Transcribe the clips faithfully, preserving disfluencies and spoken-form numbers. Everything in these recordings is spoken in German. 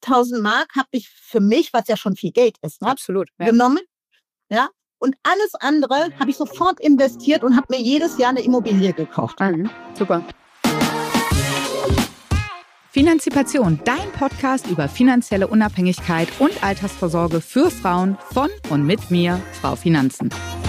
fünftausend Mark habe ich für mich, was ja schon viel Geld ist, ne, Absolut, ja. genommen. Ja, und alles andere habe ich sofort investiert und habe mir jedes Jahr eine Immobilie gekauft. Mhm, super. Finanzipation, dein Podcast über finanzielle Unabhängigkeit und Altersvorsorge für Frauen von und mit mir, Frau Finanzen.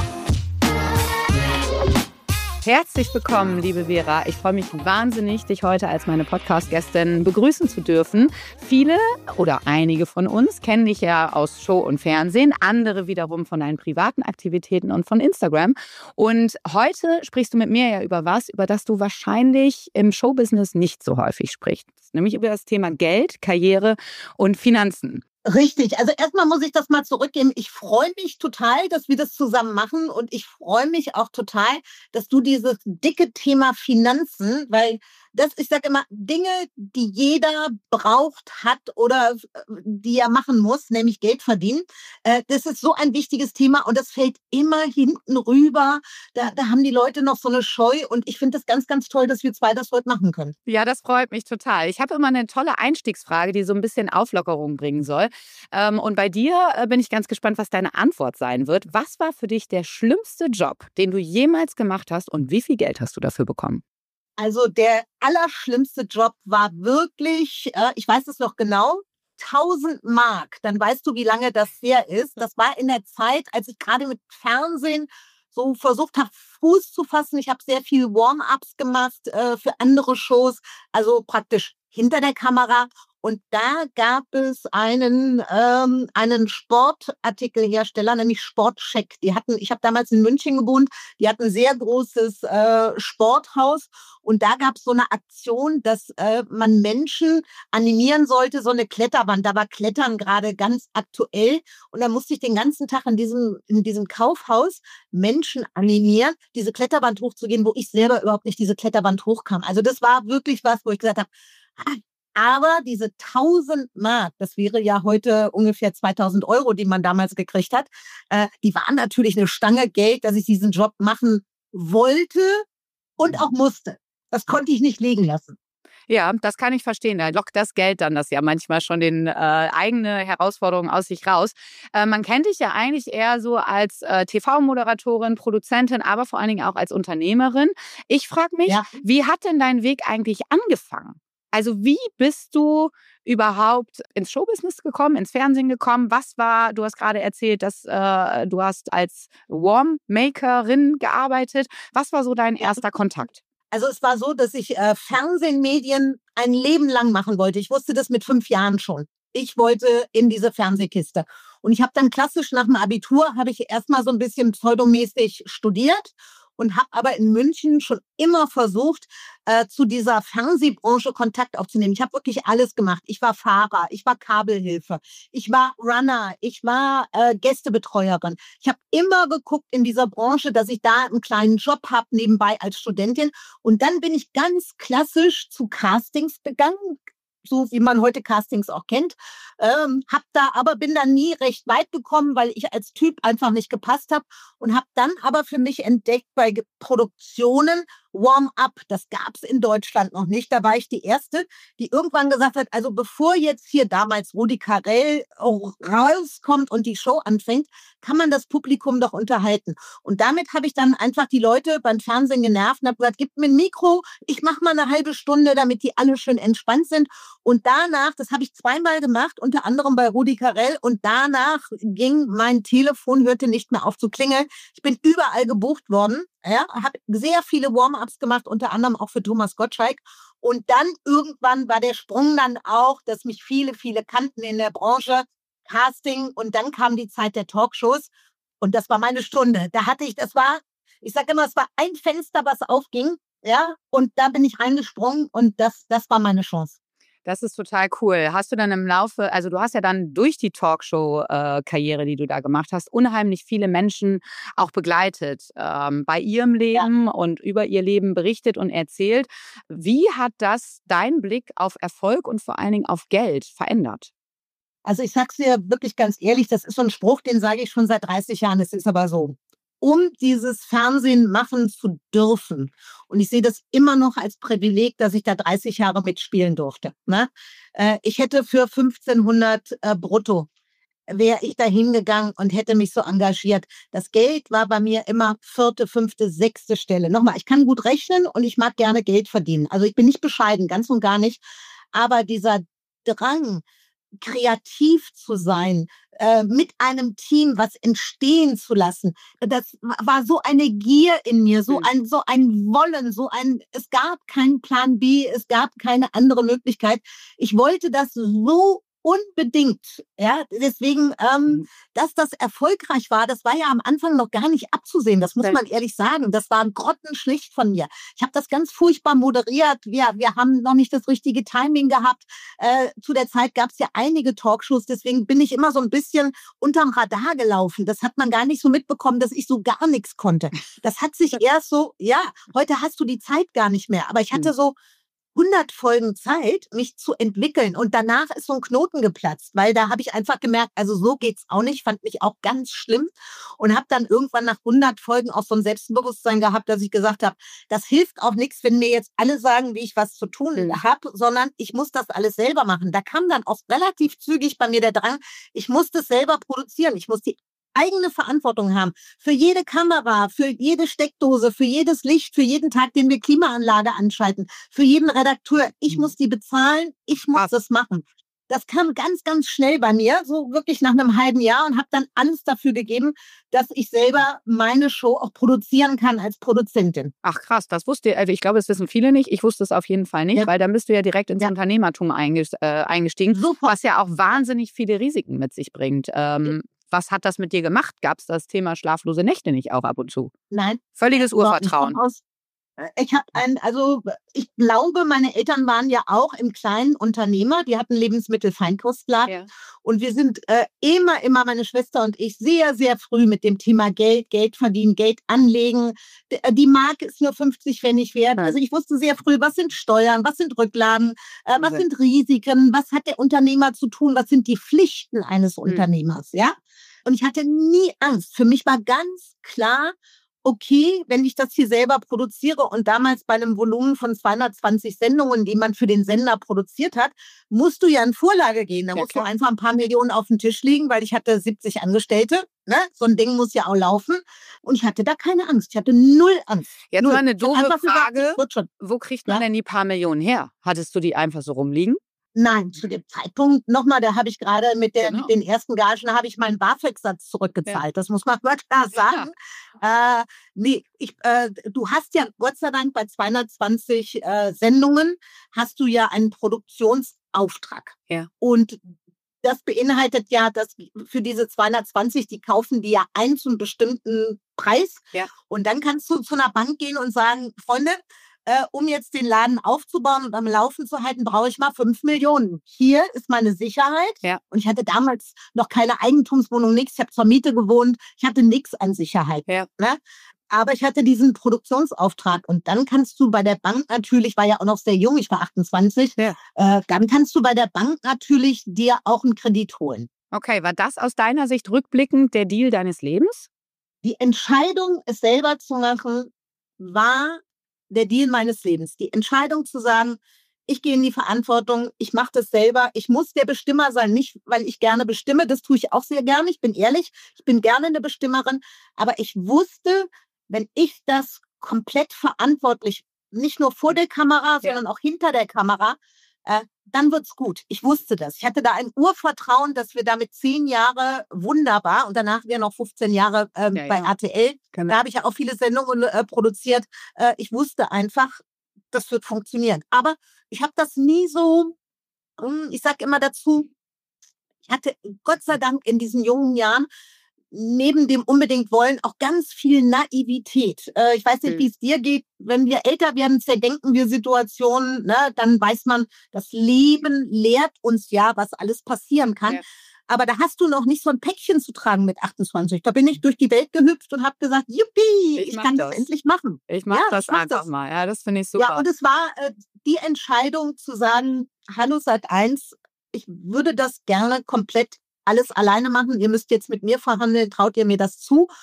Herzlich willkommen, liebe Vera. Ich freue mich wahnsinnig, dich heute als meine Podcast-Gästin begrüßen zu dürfen. Viele oder einige von uns kennen dich ja aus Show und Fernsehen, andere wiederum von deinen privaten Aktivitäten und von Instagram. Und heute sprichst du mit mir ja über was, über das du wahrscheinlich im Showbusiness nicht so häufig sprichst, nämlich über das Thema Geld, Karriere und Finanzen. Richtig. Also erstmal muss ich das mal zurückgeben. Ich freue mich total, dass wir das zusammen machen und ich freue mich auch total, dass du dieses dicke Thema Finanzen, weil das, ich sage immer, Dinge, die jeder braucht, hat oder die er machen muss, nämlich Geld verdienen. Äh, das ist so ein wichtiges Thema und das fällt immer hinten rüber. Da, da haben die Leute noch so eine Scheu und ich finde das ganz, ganz toll, dass wir zwei das heute machen können. Ja, das freut mich total. Ich habe immer eine tolle Einstiegsfrage, die so ein bisschen Auflockerung bringen soll. Ähm, und bei dir äh, bin ich ganz gespannt, was deine Antwort sein wird. Was war für dich der schlimmste Job, den du jemals gemacht hast und wie viel Geld hast du dafür bekommen? Also der allerschlimmste Job war wirklich, äh, ich weiß es noch genau, tausend Mark. Dann weißt du, wie lange das her ist. Das war in der Zeit, als ich gerade mit Fernsehen so versucht habe, Fuß zu fassen. Ich habe sehr viel Warm-ups gemacht äh, für andere Shows, also praktisch hinter der Kamera. Und da gab es einen ähm, einen Sportartikelhersteller, nämlich Sportcheck. Die hatten, ich habe damals in München gewohnt, die hatten ein sehr großes äh, Sporthaus. Und da gab es so eine Aktion, dass äh, man Menschen animieren sollte, so eine Kletterwand. Da war Klettern gerade ganz aktuell. Und da musste ich den ganzen Tag in diesem, in diesem Kaufhaus Menschen animieren, diese Kletterwand hochzugehen, wo ich selber überhaupt nicht diese Kletterwand hochkam. Also das war wirklich was, wo ich gesagt habe, ah, aber diese tausend Mark, das wäre ja heute ungefähr zweitausend Euro, die man damals gekriegt hat, äh, die waren natürlich eine Stange Geld, dass ich diesen Job machen wollte und auch musste. Das konnte ich nicht liegen lassen. Ja, das kann ich verstehen. Da lockt das Geld dann das ja manchmal schon den äh, eigene Herausforderungen aus sich raus. Äh, man kennt dich ja eigentlich eher so als äh, T V-Moderatorin, Produzentin, aber vor allen Dingen auch als Unternehmerin. Ich frage mich, ja. Wie hat denn dein Weg eigentlich angefangen? Also wie bist du überhaupt ins Showbusiness gekommen, ins Fernsehen gekommen? Was war, du hast gerade erzählt, dass äh, du hast als Warm-Makerin gearbeitet. Was war so dein erster Kontakt? Also es war so, dass ich äh, Fernsehmedien ein Leben lang machen wollte. Ich wusste das mit fünf Jahren schon. Ich wollte in diese Fernsehkiste. Und ich habe dann klassisch nach dem Abitur, habe ich erstmal so ein bisschen pseudomäßig studiert und habe aber in München schon immer versucht, äh, zu dieser Fernsehbranche Kontakt aufzunehmen. Ich habe wirklich alles gemacht. Ich war Fahrer, ich war Kabelhilfe, ich war Runner, ich war äh, Gästebetreuerin. Ich habe immer geguckt in dieser Branche, dass ich da einen kleinen Job habe nebenbei als Studentin. Und dann bin ich ganz klassisch zu Castings gegangen, so wie man heute Castings auch kennt. Ähm, hab da aber bin da nie recht weit gekommen, weil ich als Typ einfach nicht gepasst habe und habe dann aber für mich entdeckt bei Produktionen Warm-up, das gab es in Deutschland noch nicht. Da war ich die Erste, die irgendwann gesagt hat, also bevor jetzt hier damals Rudi Carrell rauskommt und die Show anfängt, kann man das Publikum doch unterhalten. Und damit habe ich dann einfach die Leute beim Fernsehen genervt und habe gesagt, gib mir ein Mikro, ich mache mal eine halbe Stunde, damit die alle schön entspannt sind. Und danach, das habe ich zweimal gemacht, unter anderem bei Rudi Carrell, und danach ging mein Telefon, hörte nicht mehr auf zu klingeln. Ich bin überall gebucht worden. Ja, habe sehr viele Warm-ups gemacht, unter anderem auch für Thomas Gottschalk. Und dann irgendwann war der Sprung dann auch, dass mich viele, viele kannten in der Branche, Casting. Und dann kam die Zeit der Talkshows. Und das war meine Stunde. Da hatte ich, das war, ich sage immer, es war ein Fenster, was aufging. Ja, und da bin ich reingesprungen und das, das war meine Chance. Das ist total cool. Hast du dann im Laufe, also du hast ja dann durch die Talkshow-Karriere, äh, die du da gemacht hast, unheimlich viele Menschen auch begleitet, ähm, bei ihrem Leben, ja, und über ihr Leben berichtet und erzählt. Wie hat das deinen Blick auf Erfolg und vor allen Dingen auf Geld verändert? Also ich sag's dir wirklich ganz ehrlich, das ist so ein Spruch, den sage ich schon seit dreißig Jahren. Es ist aber so. um dieses Fernsehen machen zu dürfen. Und ich sehe das immer noch als Privileg, dass ich da dreißig Jahre mitspielen durfte. Ne? Äh, ich hätte für fünfzehnhundert äh, brutto, wäre ich da hingegangen und hätte mich so engagiert. Das Geld war bei mir immer vierte, fünfte, sechste Stelle. Nochmal, ich kann gut rechnen und ich mag gerne Geld verdienen. Also ich bin nicht bescheiden, ganz und gar nicht. Aber dieser Drang, kreativ zu sein, äh, mit einem Team was entstehen zu lassen. Das war so eine Gier in mir, so ein, so ein Wollen, so ein, es gab keinen Plan B, es gab keine andere Möglichkeit. Ich wollte das so unbedingt, ja, deswegen, ähm, dass das erfolgreich war, das war ja am Anfang noch gar nicht abzusehen, das muss man ehrlich sagen, das war grottenschlecht von mir. Ich habe das ganz furchtbar moderiert, wir, wir haben noch nicht das richtige Timing gehabt, äh, zu der Zeit gab es ja einige Talkshows, deswegen bin ich immer so ein bisschen unterm Radar gelaufen, das hat man gar nicht so mitbekommen, dass ich so gar nichts konnte. Das hat sich erst so, ja, heute hast du die Zeit gar nicht mehr, aber ich hatte so hundert Folgen Zeit, mich zu entwickeln. Und danach ist so ein Knoten geplatzt, weil da habe ich einfach gemerkt, also so geht's auch nicht, fand mich auch ganz schlimm und habe dann irgendwann nach hundert Folgen auch so ein Selbstbewusstsein gehabt, dass ich gesagt habe, das hilft auch nichts, wenn mir jetzt alle sagen, wie ich was zu tun mhm. habe, sondern ich muss das alles selber machen. Da kam dann auch relativ zügig bei mir der Drang, ich muss das selber produzieren, ich muss die eigene Verantwortung haben. Für jede Kamera, für jede Steckdose, für jedes Licht, für jeden Tag, den wir Klimaanlage anschalten, für jeden Redakteur. Ich muss die bezahlen, ich muss das machen. Das kam ganz, ganz schnell bei mir, so wirklich nach einem halben Jahr und habe dann alles dafür gegeben, dass ich selber meine Show auch produzieren kann als Produzentin. Ach krass, das wusste ich, also ich glaube, das wissen viele nicht. Ich wusste es auf jeden Fall nicht, ja. weil dann bist du ja direkt ins ja. Unternehmertum eingestiegen, Super. was ja auch wahnsinnig viele Risiken mit sich bringt. Ähm, ja. Was hat das mit dir gemacht? Gab es das Thema schlaflose Nächte nicht auch ab und zu? Nein. Völliges Urvertrauen. Ich habe ein, also ich glaube, meine Eltern waren ja auch im kleinen Unternehmer, die hatten Lebensmittelfeinkostladen ja. und wir sind äh, immer, immer, meine Schwester und ich, sehr, sehr früh mit dem Thema Geld, Geld verdienen, Geld anlegen. Die Marke ist nur fünfzig Pfennig wert. Also ich wusste sehr früh, was sind Steuern, was sind Rücklagen, äh, was sind Risiken, was hat der Unternehmer zu tun, was sind die Pflichten eines Unternehmers, ja? Und ich hatte nie Angst. Für mich war ganz klar, okay, wenn ich das hier selber produziere und damals bei einem Volumen von zweihundertzwanzig Sendungen, die man für den Sender produziert hat, musst du ja in Vorlage gehen. Da ja, musst klar. du einfach ein paar Millionen auf den Tisch legen, weil ich hatte siebzig Angestellte. Ne? So ein Ding muss ja auch laufen. Und ich hatte da keine Angst. Ich hatte null Angst. Jetzt null. mal eine doofe Frage. Gesagt, wo kriegt man ja? denn die paar Millionen her? Hattest du die einfach so rumliegen? Nein, zu dem Zeitpunkt, nochmal, da habe ich gerade mit, genau. mit den ersten Gagen, habe ich meinen BAföG-Satz zurückgezahlt. Ja. Das muss man mal klar sagen. Ja. Äh, nee, ich, äh, du hast ja Gott sei Dank bei zweihundertzwanzig äh, Sendungen, hast du ja einen Produktionsauftrag. Ja. Und das beinhaltet ja, dass für diese zweihundertzwanzig, die kaufen die ja ein zu einem bestimmten Preis. Ja. Und dann kannst du zu einer Bank gehen und sagen, Freunde, Äh, um jetzt den Laden aufzubauen und am Laufen zu halten, brauche ich mal fünf Millionen. Hier ist meine Sicherheit. Ja. Und ich hatte damals noch keine Eigentumswohnung, nichts. Ich habe zur Miete gewohnt. Ich hatte nichts an Sicherheit. Ja. Ne? Aber ich hatte diesen Produktionsauftrag. Und dann kannst du bei der Bank natürlich, ich war ja auch noch sehr jung, ich war achtundzwanzig, ja. äh, dann kannst du bei der Bank natürlich dir auch einen Kredit holen. Okay, war das aus deiner Sicht rückblickend der Deal deines Lebens? Die Entscheidung, es selber zu machen, war der Deal meines Lebens. Die Entscheidung zu sagen, ich gehe in die Verantwortung, ich mache das selber, ich muss der Bestimmer sein, nicht weil ich gerne bestimme, das tue ich auch sehr gerne, ich bin ehrlich, ich bin gerne eine Bestimmerin, aber ich wusste, wenn ich das komplett verantwortlich, nicht nur vor der Kamera, ja. sondern auch hinter der Kamera, äh, dann wird's gut. Ich wusste das. Ich hatte da ein Urvertrauen, dass wir damit zehn Jahre wunderbar und danach wir noch fünfzehn Jahre ähm, ja, bei ja. R T L. Genau. Da habe ich ja auch viele Sendungen äh, produziert. Äh, ich wusste einfach, das wird funktionieren. Aber ich habe das nie so, ich sage immer dazu, ich hatte Gott sei Dank in diesen jungen Jahren neben dem unbedingt Wollen auch ganz viel Naivität. Äh, ich weiß nicht, wie es dir geht. Wenn wir älter werden, zerdenken wir Situationen, ne? Dann weiß man, das Leben lehrt uns ja, was alles passieren kann. Ja. Aber da hast du noch nicht so ein Päckchen zu tragen mit achtundzwanzig. Da bin ich durch die Welt gehüpft und habe gesagt, juppie, ich, ich kann das. das endlich machen. Ich mache ja, das ich mach einfach das. mal. Ja, das finde ich super. Ja, und es war äh, die Entscheidung zu sagen, hallo Sat eins, ich würde das gerne komplett alles alleine machen. Ihr müsst jetzt mit mir verhandeln, traut ihr mir das zu?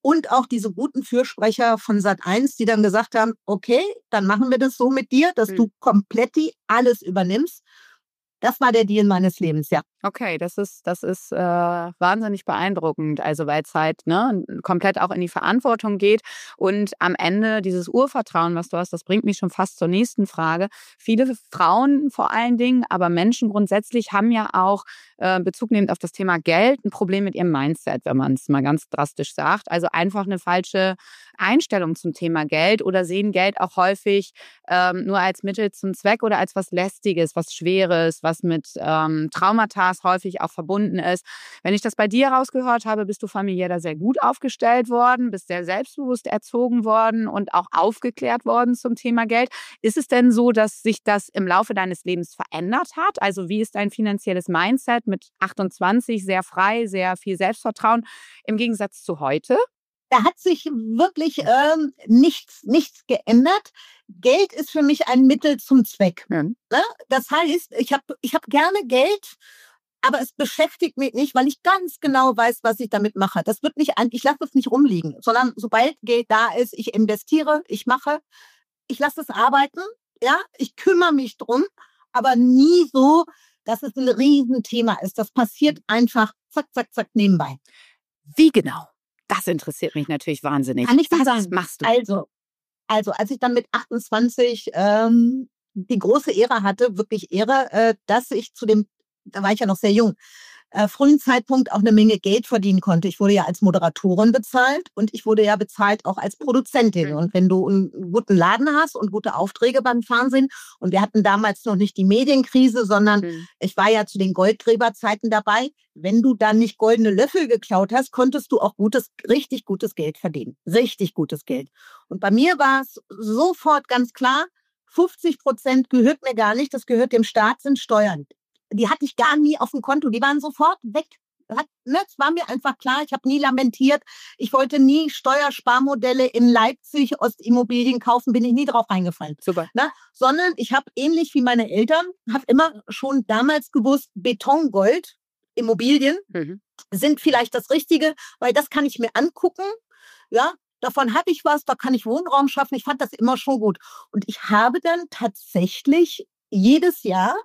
und auch diese guten Fürsprecher von Sat eins, die dann gesagt haben, okay, dann machen wir das so mit dir, dass Mhm. du komplett die alles übernimmst. Das war der Deal meines Lebens, ja. Okay, das ist, das ist äh, wahnsinnig beeindruckend. Also weil es halt ne, komplett auch in die Verantwortung geht und am Ende dieses Urvertrauen, was du hast, das bringt mich schon fast zur nächsten Frage. Viele Frauen vor allen Dingen, aber Menschen grundsätzlich haben ja auch äh, Bezug nehmend auf das Thema Geld ein Problem mit ihrem Mindset, wenn man es mal ganz drastisch sagt. Also einfach eine falsche Einstellung zum Thema Geld oder sehen Geld auch häufig ähm, nur als Mittel zum Zweck oder als was Lästiges, was Schweres, was mit ähm, Traumata häufig auch verbunden ist. Wenn ich das bei dir rausgehört habe, bist du familiär da sehr gut aufgestellt worden, bist sehr selbstbewusst erzogen worden und auch aufgeklärt worden zum Thema Geld. Ist es denn so, dass sich das im Laufe deines Lebens verändert hat? Also wie ist dein finanzielles Mindset mit achtundzwanzig, sehr frei, sehr viel Selbstvertrauen im Gegensatz zu heute? Da hat sich wirklich ähm, nichts, nichts geändert. Geld ist für mich ein Mittel zum Zweck. Ja. Ne? Das heißt, ich habe ich hab gerne Geld, aber es beschäftigt mich nicht, weil ich ganz genau weiß, was ich damit mache. Das wird nicht, ich lasse es nicht rumliegen, sondern sobald Geld da ist, ich investiere, ich mache, ich lasse es arbeiten, ja, ich kümmere mich drum, aber nie so, dass es ein Riesenthema ist. Das passiert einfach zack, zack, zack nebenbei. Wie genau? Das interessiert mich natürlich wahnsinnig. Kann ich dir Was sagen. machst du? Also, also als ich dann mit achtundzwanzig ähm, die große Ehre hatte, wirklich Ehre, äh, dass ich zu dem, da war ich ja noch sehr jung, äh, frühen Zeitpunkt auch eine Menge Geld verdienen konnte. Ich wurde ja als Moderatorin bezahlt und ich wurde ja bezahlt auch als Produzentin. Mhm. Und wenn du einen guten Laden hast und gute Aufträge beim Fernsehen, und wir hatten damals noch nicht die Medienkrise, sondern Mhm. ich war ja zu den Goldgräberzeiten dabei. Wenn du dann nicht goldene Löffel geklaut hast, konntest du auch gutes, richtig gutes Geld verdienen. Richtig gutes Geld. Und bei mir war es sofort ganz klar, fünfzig Prozent gehört mir gar nicht, das gehört dem Staat, sind Steuern. Die hatte ich gar nie auf dem Konto, die waren sofort weg. Hat, ne, es war mir einfach klar, ich habe nie lamentiert, ich wollte nie Steuersparmodelle in Leipzig, Ostimmobilien kaufen, bin ich nie drauf reingefallen. Super. Ne? Sondern ich habe ähnlich wie meine Eltern, habe immer schon damals gewusst, Betongold, Immobilien Mhm. sind vielleicht das Richtige, weil das kann ich mir angucken, ja, davon habe ich was, da kann ich Wohnraum schaffen, ich fand das immer schon gut. Und ich habe dann tatsächlich jedes Jahr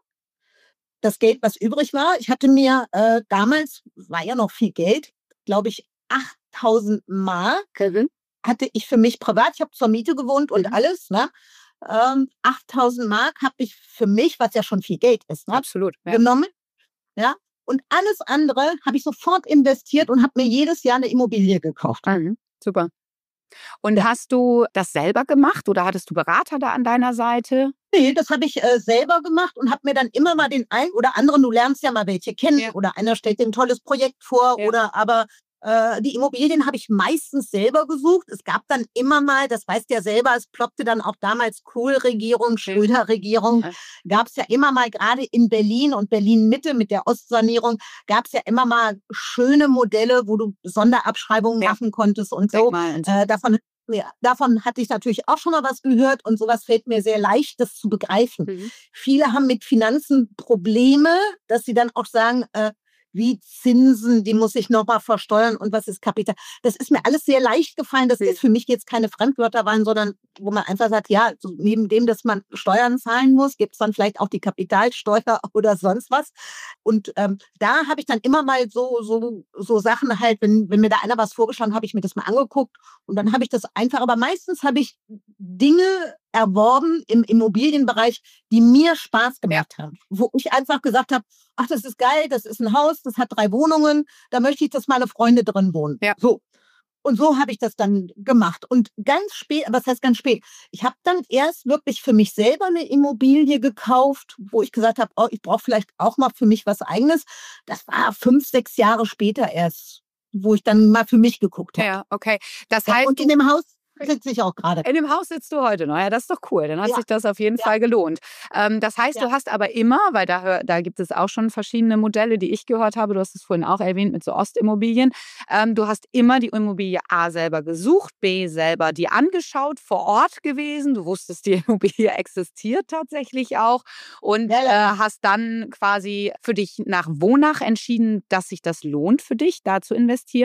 das Geld, was übrig war, ich hatte mir äh, damals, war ja noch viel Geld, glaube ich, achttausend Mark Mhm. hatte ich für mich privat, ich habe zur Miete gewohnt und Mhm. alles, ne? Ähm, achttausend Mark habe ich für mich, was ja schon viel Geld ist, ne? Absolut. Ja. genommen, ja? Und alles andere habe ich sofort investiert und habe mir jedes Jahr eine Immobilie gekauft. Mhm. Super. Und Ja. hast du das selber gemacht oder hattest du Berater da an deiner Seite? Nee, das habe ich äh, selber gemacht und habe mir dann immer mal den einen oder anderen, du lernst ja mal welche kennen, Ja. oder einer stellt dir ein tolles Projekt vor, Ja. oder aber äh, die Immobilien habe ich meistens selber gesucht. Es gab dann immer mal, das weißt du ja selber, es ploppte dann auch damals Kohl-Regierung, Schröder-Regierung, Ja. gab es ja immer mal, gerade in Berlin und Berlin-Mitte mit der Ostsanierung, gab es ja immer mal schöne Modelle, wo du Sonderabschreibungen Ja. machen konntest und so. Denkmal und- Äh, davon Ja, davon hatte ich natürlich auch schon mal was gehört und sowas fällt mir sehr leicht, das zu begreifen. Mhm. Viele haben mit Finanzen Probleme, dass sie dann auch sagen, äh, wie Zinsen, die muss ich nochmal versteuern und was ist Kapital. Das ist mir alles sehr leicht gefallen. Das Mhm. ist für mich jetzt keine Fremdwörter waren, sondern wo man einfach sagt, ja, so neben dem, dass man Steuern zahlen muss, gibt es dann vielleicht auch die Kapitalsteuer oder sonst was. Und ähm, da habe ich dann immer mal so, so, so Sachen halt, wenn, wenn mir da einer was vorgeschlagen, habe ich mir das mal angeguckt und dann habe ich das einfach, aber meistens habe ich Dinge erworben im Immobilienbereich, die mir Spaß gemacht haben. Wo ich einfach gesagt habe, ach, das ist geil, das ist ein Haus, das hat drei Wohnungen, da möchte ich, dass meine Freunde drin wohnen. Ja. So. Und so habe ich das dann gemacht. Und ganz spät, was heißt ganz spät? Ich habe dann erst wirklich für mich selber eine Immobilie gekauft, wo ich gesagt habe, oh, ich brauche vielleicht auch mal für mich was Eigenes. Das war fünf, sechs Jahre später erst, wo ich dann mal für mich geguckt habe. Ja, okay. Das Ja, heißt, und in dem Haus sitze ich auch gerade. in dem Haus sitzt du heute noch. Ja, das ist doch cool. Dann hat Ja. sich das auf jeden Ja. Fall gelohnt. Ähm, das heißt, Ja. du hast aber immer, weil da, hör- da gibt es auch schon verschiedene Modelle, die ich gehört habe. Du hast es vorhin auch erwähnt mit so Ostimmobilien. Ähm, du hast immer die Immobilie A selber gesucht, B selber die angeschaut, vor Ort gewesen. Du wusstest, die Immobilie existiert tatsächlich auch. Und Ja, ja. Äh, hast dann quasi für dich nach Wonach entschieden, dass sich das lohnt für dich, da zu investieren.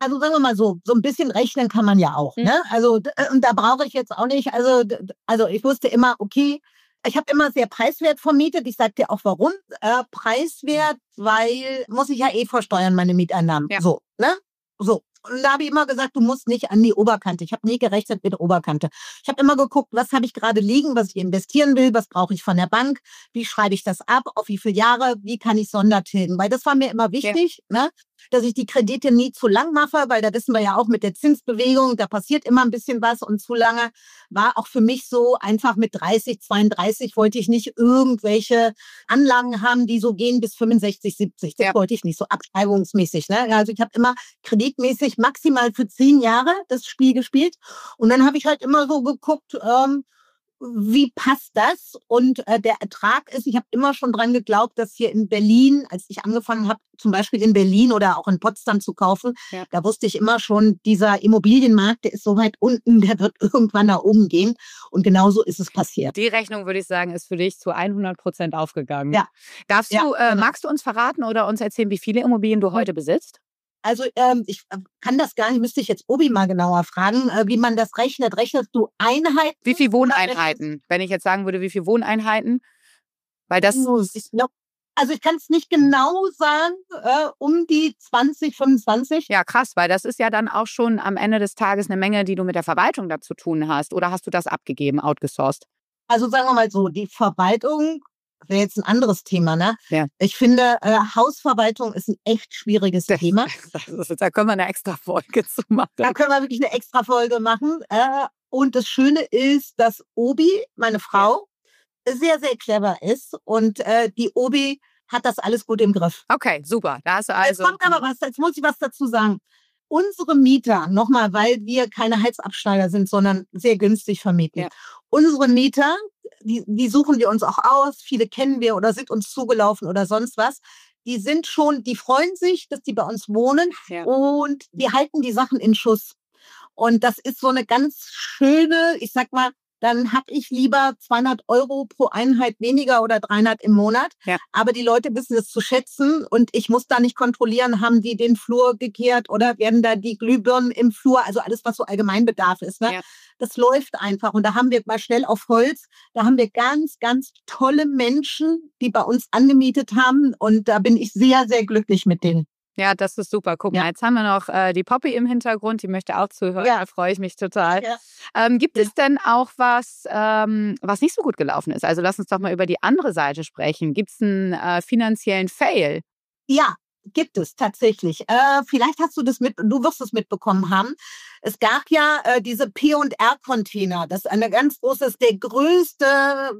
Also sagen wir mal so, so ein bisschen rechnen kann man ja auch. Mhm. Ne? Also d- und da brauche ich jetzt auch nicht, also, d- also ich wusste immer, okay, ich habe immer sehr preiswert vermietet. Ich sage dir auch warum. Äh, preiswert, weil muss ich ja eh versteuern, meine Mieteinnahmen. Ja. So, ne? So. Und da habe ich immer gesagt, du musst nicht an die Oberkante. Ich habe nie gerechnet mit der Oberkante. Ich habe immer geguckt, was habe ich gerade liegen, was ich investieren will, was brauche ich von der Bank, wie schreibe ich das ab, auf wie viele Jahre, wie kann ich Sondertilgen. Weil das war mir immer wichtig, ja. ne? Dass ich die Kredite nie zu lang mache, weil da wissen wir ja auch mit der Zinsbewegung, da passiert immer ein bisschen was und zu lange war auch für mich so einfach mit dreißig, zweiunddreißig wollte ich nicht irgendwelche Anlagen haben, die so gehen bis fünfundsechzig, siebzig. Das ja. wollte ich nicht, so abschreibungsmäßig. Ne? Also ich habe immer kreditmäßig maximal für zehn Jahre das Spiel gespielt und dann habe ich halt immer so geguckt, ähm, wie passt das? Und äh, der Ertrag ist, ich habe immer schon dran geglaubt, dass hier in Berlin, als ich angefangen habe, zum Beispiel in Berlin oder auch in Potsdam zu kaufen, ja. da wusste ich immer schon, dieser Immobilienmarkt, der ist so weit unten, der wird irgendwann nach oben gehen. Und genauso ist es passiert. Die Rechnung, würde ich sagen, ist für dich zu hundert Prozent aufgegangen. Ja. Darfst ja, du, äh, genau. magst du uns verraten oder uns erzählen, wie viele Immobilien du heute besitzt? Also ähm, ich kann das gar nicht, müsste ich jetzt Obi mal genauer fragen, äh, wie man das rechnet. Rechnest du Einheiten? Wie viele Wohneinheiten? Wenn ich jetzt sagen würde, wie viele Wohneinheiten? Weil das... Ich glaub, also ich kann es nicht genau sagen, äh, um die zwanzig, fünfundzwanzig. Ja, krass, weil das ist ja dann auch schon am Ende des Tages eine Menge, die du mit der Verwaltung da zu tun hast. Oder hast du das abgegeben, outgesourced? Also sagen wir mal so, die Verwaltung wäre jetzt ein anderes Thema, ne? Ja. Ich finde, äh, Hausverwaltung ist ein echt schwieriges das, Thema. Das ist, da können wir eine extra Folge zu machen. Da können wir wirklich eine extra Folge machen. Äh, und das Schöne ist, dass Obi, meine Frau, ja. sehr, sehr clever ist. Und äh, die Obi hat das alles gut im Griff. Okay, super. Da hast du also... Jetzt kommt aber was, jetzt muss ich was dazu sagen. Unsere Mieter, nochmal, weil wir keine Heizabsteiger sind, sondern sehr günstig vermieten. Ja. Unsere Mieter, die, die suchen wir uns auch aus. Viele kennen wir oder sind uns zugelaufen oder sonst was. Die sind schon, die freuen sich, dass die bei uns wohnen ja. und die halten die Sachen in Schuss. Und das ist so eine ganz schöne, ich sag mal, dann habe ich lieber zweihundert Euro pro Einheit weniger oder dreihundert im Monat. Ja. Aber die Leute wissen es zu schätzen und ich muss da nicht kontrollieren, haben die den Flur gekehrt oder werden da die Glühbirnen im Flur, also alles, was so Allgemeinbedarf ist. Ne? Ja. Das läuft einfach und da haben wir mal schnell auf Holz, da haben wir ganz, ganz tolle Menschen, die bei uns angemietet haben und da bin ich sehr, sehr glücklich mit denen. Ja, das ist super. Guck ja. mal, jetzt haben wir noch äh, die Poppy im Hintergrund, die möchte auch zuhören, ja. da freue ich mich total. Ja. Ähm, gibt ja. es denn auch was, ähm, was nicht so gut gelaufen ist? Also lass uns doch mal über die andere Seite sprechen. Gibt es einen äh, finanziellen Fail? Ja, gibt es tatsächlich. Äh, vielleicht hast du das mit, du wirst es mitbekommen haben. Es gab ja äh, diese P und R-Container. Das ist eine ganz große, das ist der größte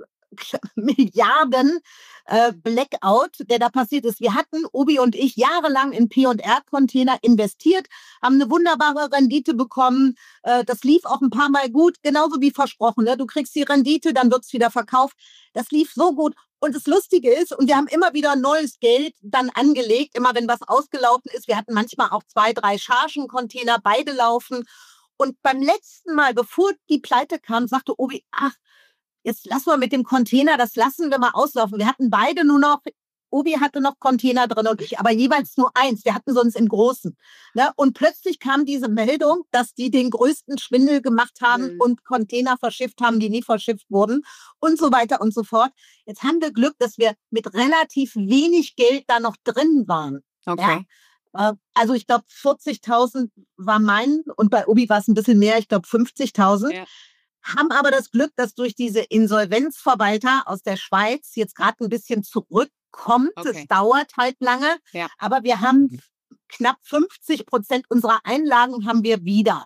Milliarden äh, Blackout, der da passiert ist. Wir hatten, Obi und ich, jahrelang in P und R-Container investiert, haben eine wunderbare Rendite bekommen. Äh, das lief auch ein paar Mal gut, genauso wie versprochen. Ne? Du kriegst die Rendite, dann wird es wieder verkauft. Das lief so gut. Und das Lustige ist, und wir haben immer wieder neues Geld dann angelegt, immer wenn was ausgelaufen ist. Wir hatten manchmal auch zwei, drei Chargencontainer, beide laufen. Und beim letzten Mal, bevor die Pleite kam, sagte Obi, ach, jetzt lassen wir mit dem Container, das lassen wir mal auslaufen. Wir hatten beide nur noch, Obi hatte noch Container drin und ich, aber jeweils nur eins. Wir hatten sonst im Großen. Ne? Und plötzlich kam diese Meldung, dass die den größten Schwindel gemacht haben mhm. und Container verschifft haben, die nie verschifft wurden und so weiter und so fort. Jetzt haben wir Glück, dass wir mit relativ wenig Geld da noch drin waren. Okay. Ja? Also ich glaube, vierzigtausend war mein und bei Obi war es ein bisschen mehr, ich glaube fünfzigtausend. Ja. Haben aber das Glück, dass durch diese Insolvenzverwalter aus der Schweiz jetzt gerade ein bisschen zurückkommt. Okay. Es dauert halt lange, ja. aber wir haben knapp fünfzig Prozent unserer Einlagen haben wir wieder.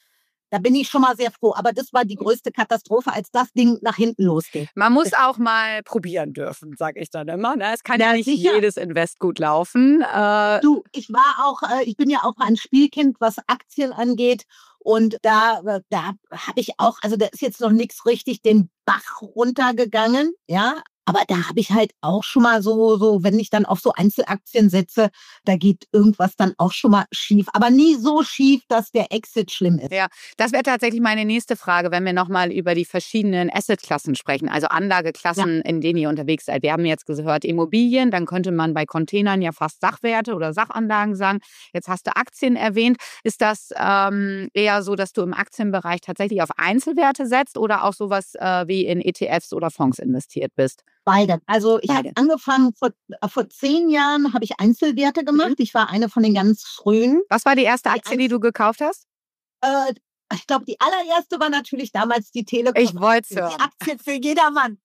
Da bin ich schon mal sehr froh. Aber das war die größte Katastrophe, als das Ding nach hinten losgeht. Man muss auch mal probieren dürfen, sage ich dann immer. Es kann ja, ja nicht sicher. jedes Invest gut laufen. Äh du, ich war auch, ich bin ja auch ein Spielkind, was Aktien angeht. Und da, da habe ich auch, also da ist jetzt noch nichts richtig den Bach runtergegangen, ja. Aber da habe ich halt auch schon mal so, so, wenn ich dann auf so Einzelaktien setze, da geht irgendwas dann auch schon mal schief. Aber nie so schief, dass der Exit schlimm ist. Ja, das wäre tatsächlich meine nächste Frage, wenn wir nochmal über die verschiedenen Assetklassen sprechen, also Anlageklassen, ja. in denen ihr unterwegs seid. Wir haben jetzt gehört Immobilien, dann könnte man bei Containern ja fast Sachwerte oder Sachanlagen sagen. Jetzt hast du Aktien erwähnt. Ist das ähm, eher so, dass du im Aktienbereich tatsächlich auf Einzelwerte setzt oder auch sowas äh, wie in E T Fs oder Fonds investiert bist? Beide. Also ich habe angefangen, vor, vor zehn Jahren habe ich Einzelwerte gemacht. Mhm. Ich war eine von den ganz frühen. Was war die erste Aktie, die, die du gekauft hast? Äh, ich glaube, die allererste war natürlich damals die Telekom. Ich wollte es hören. Die Aktie für jedermann.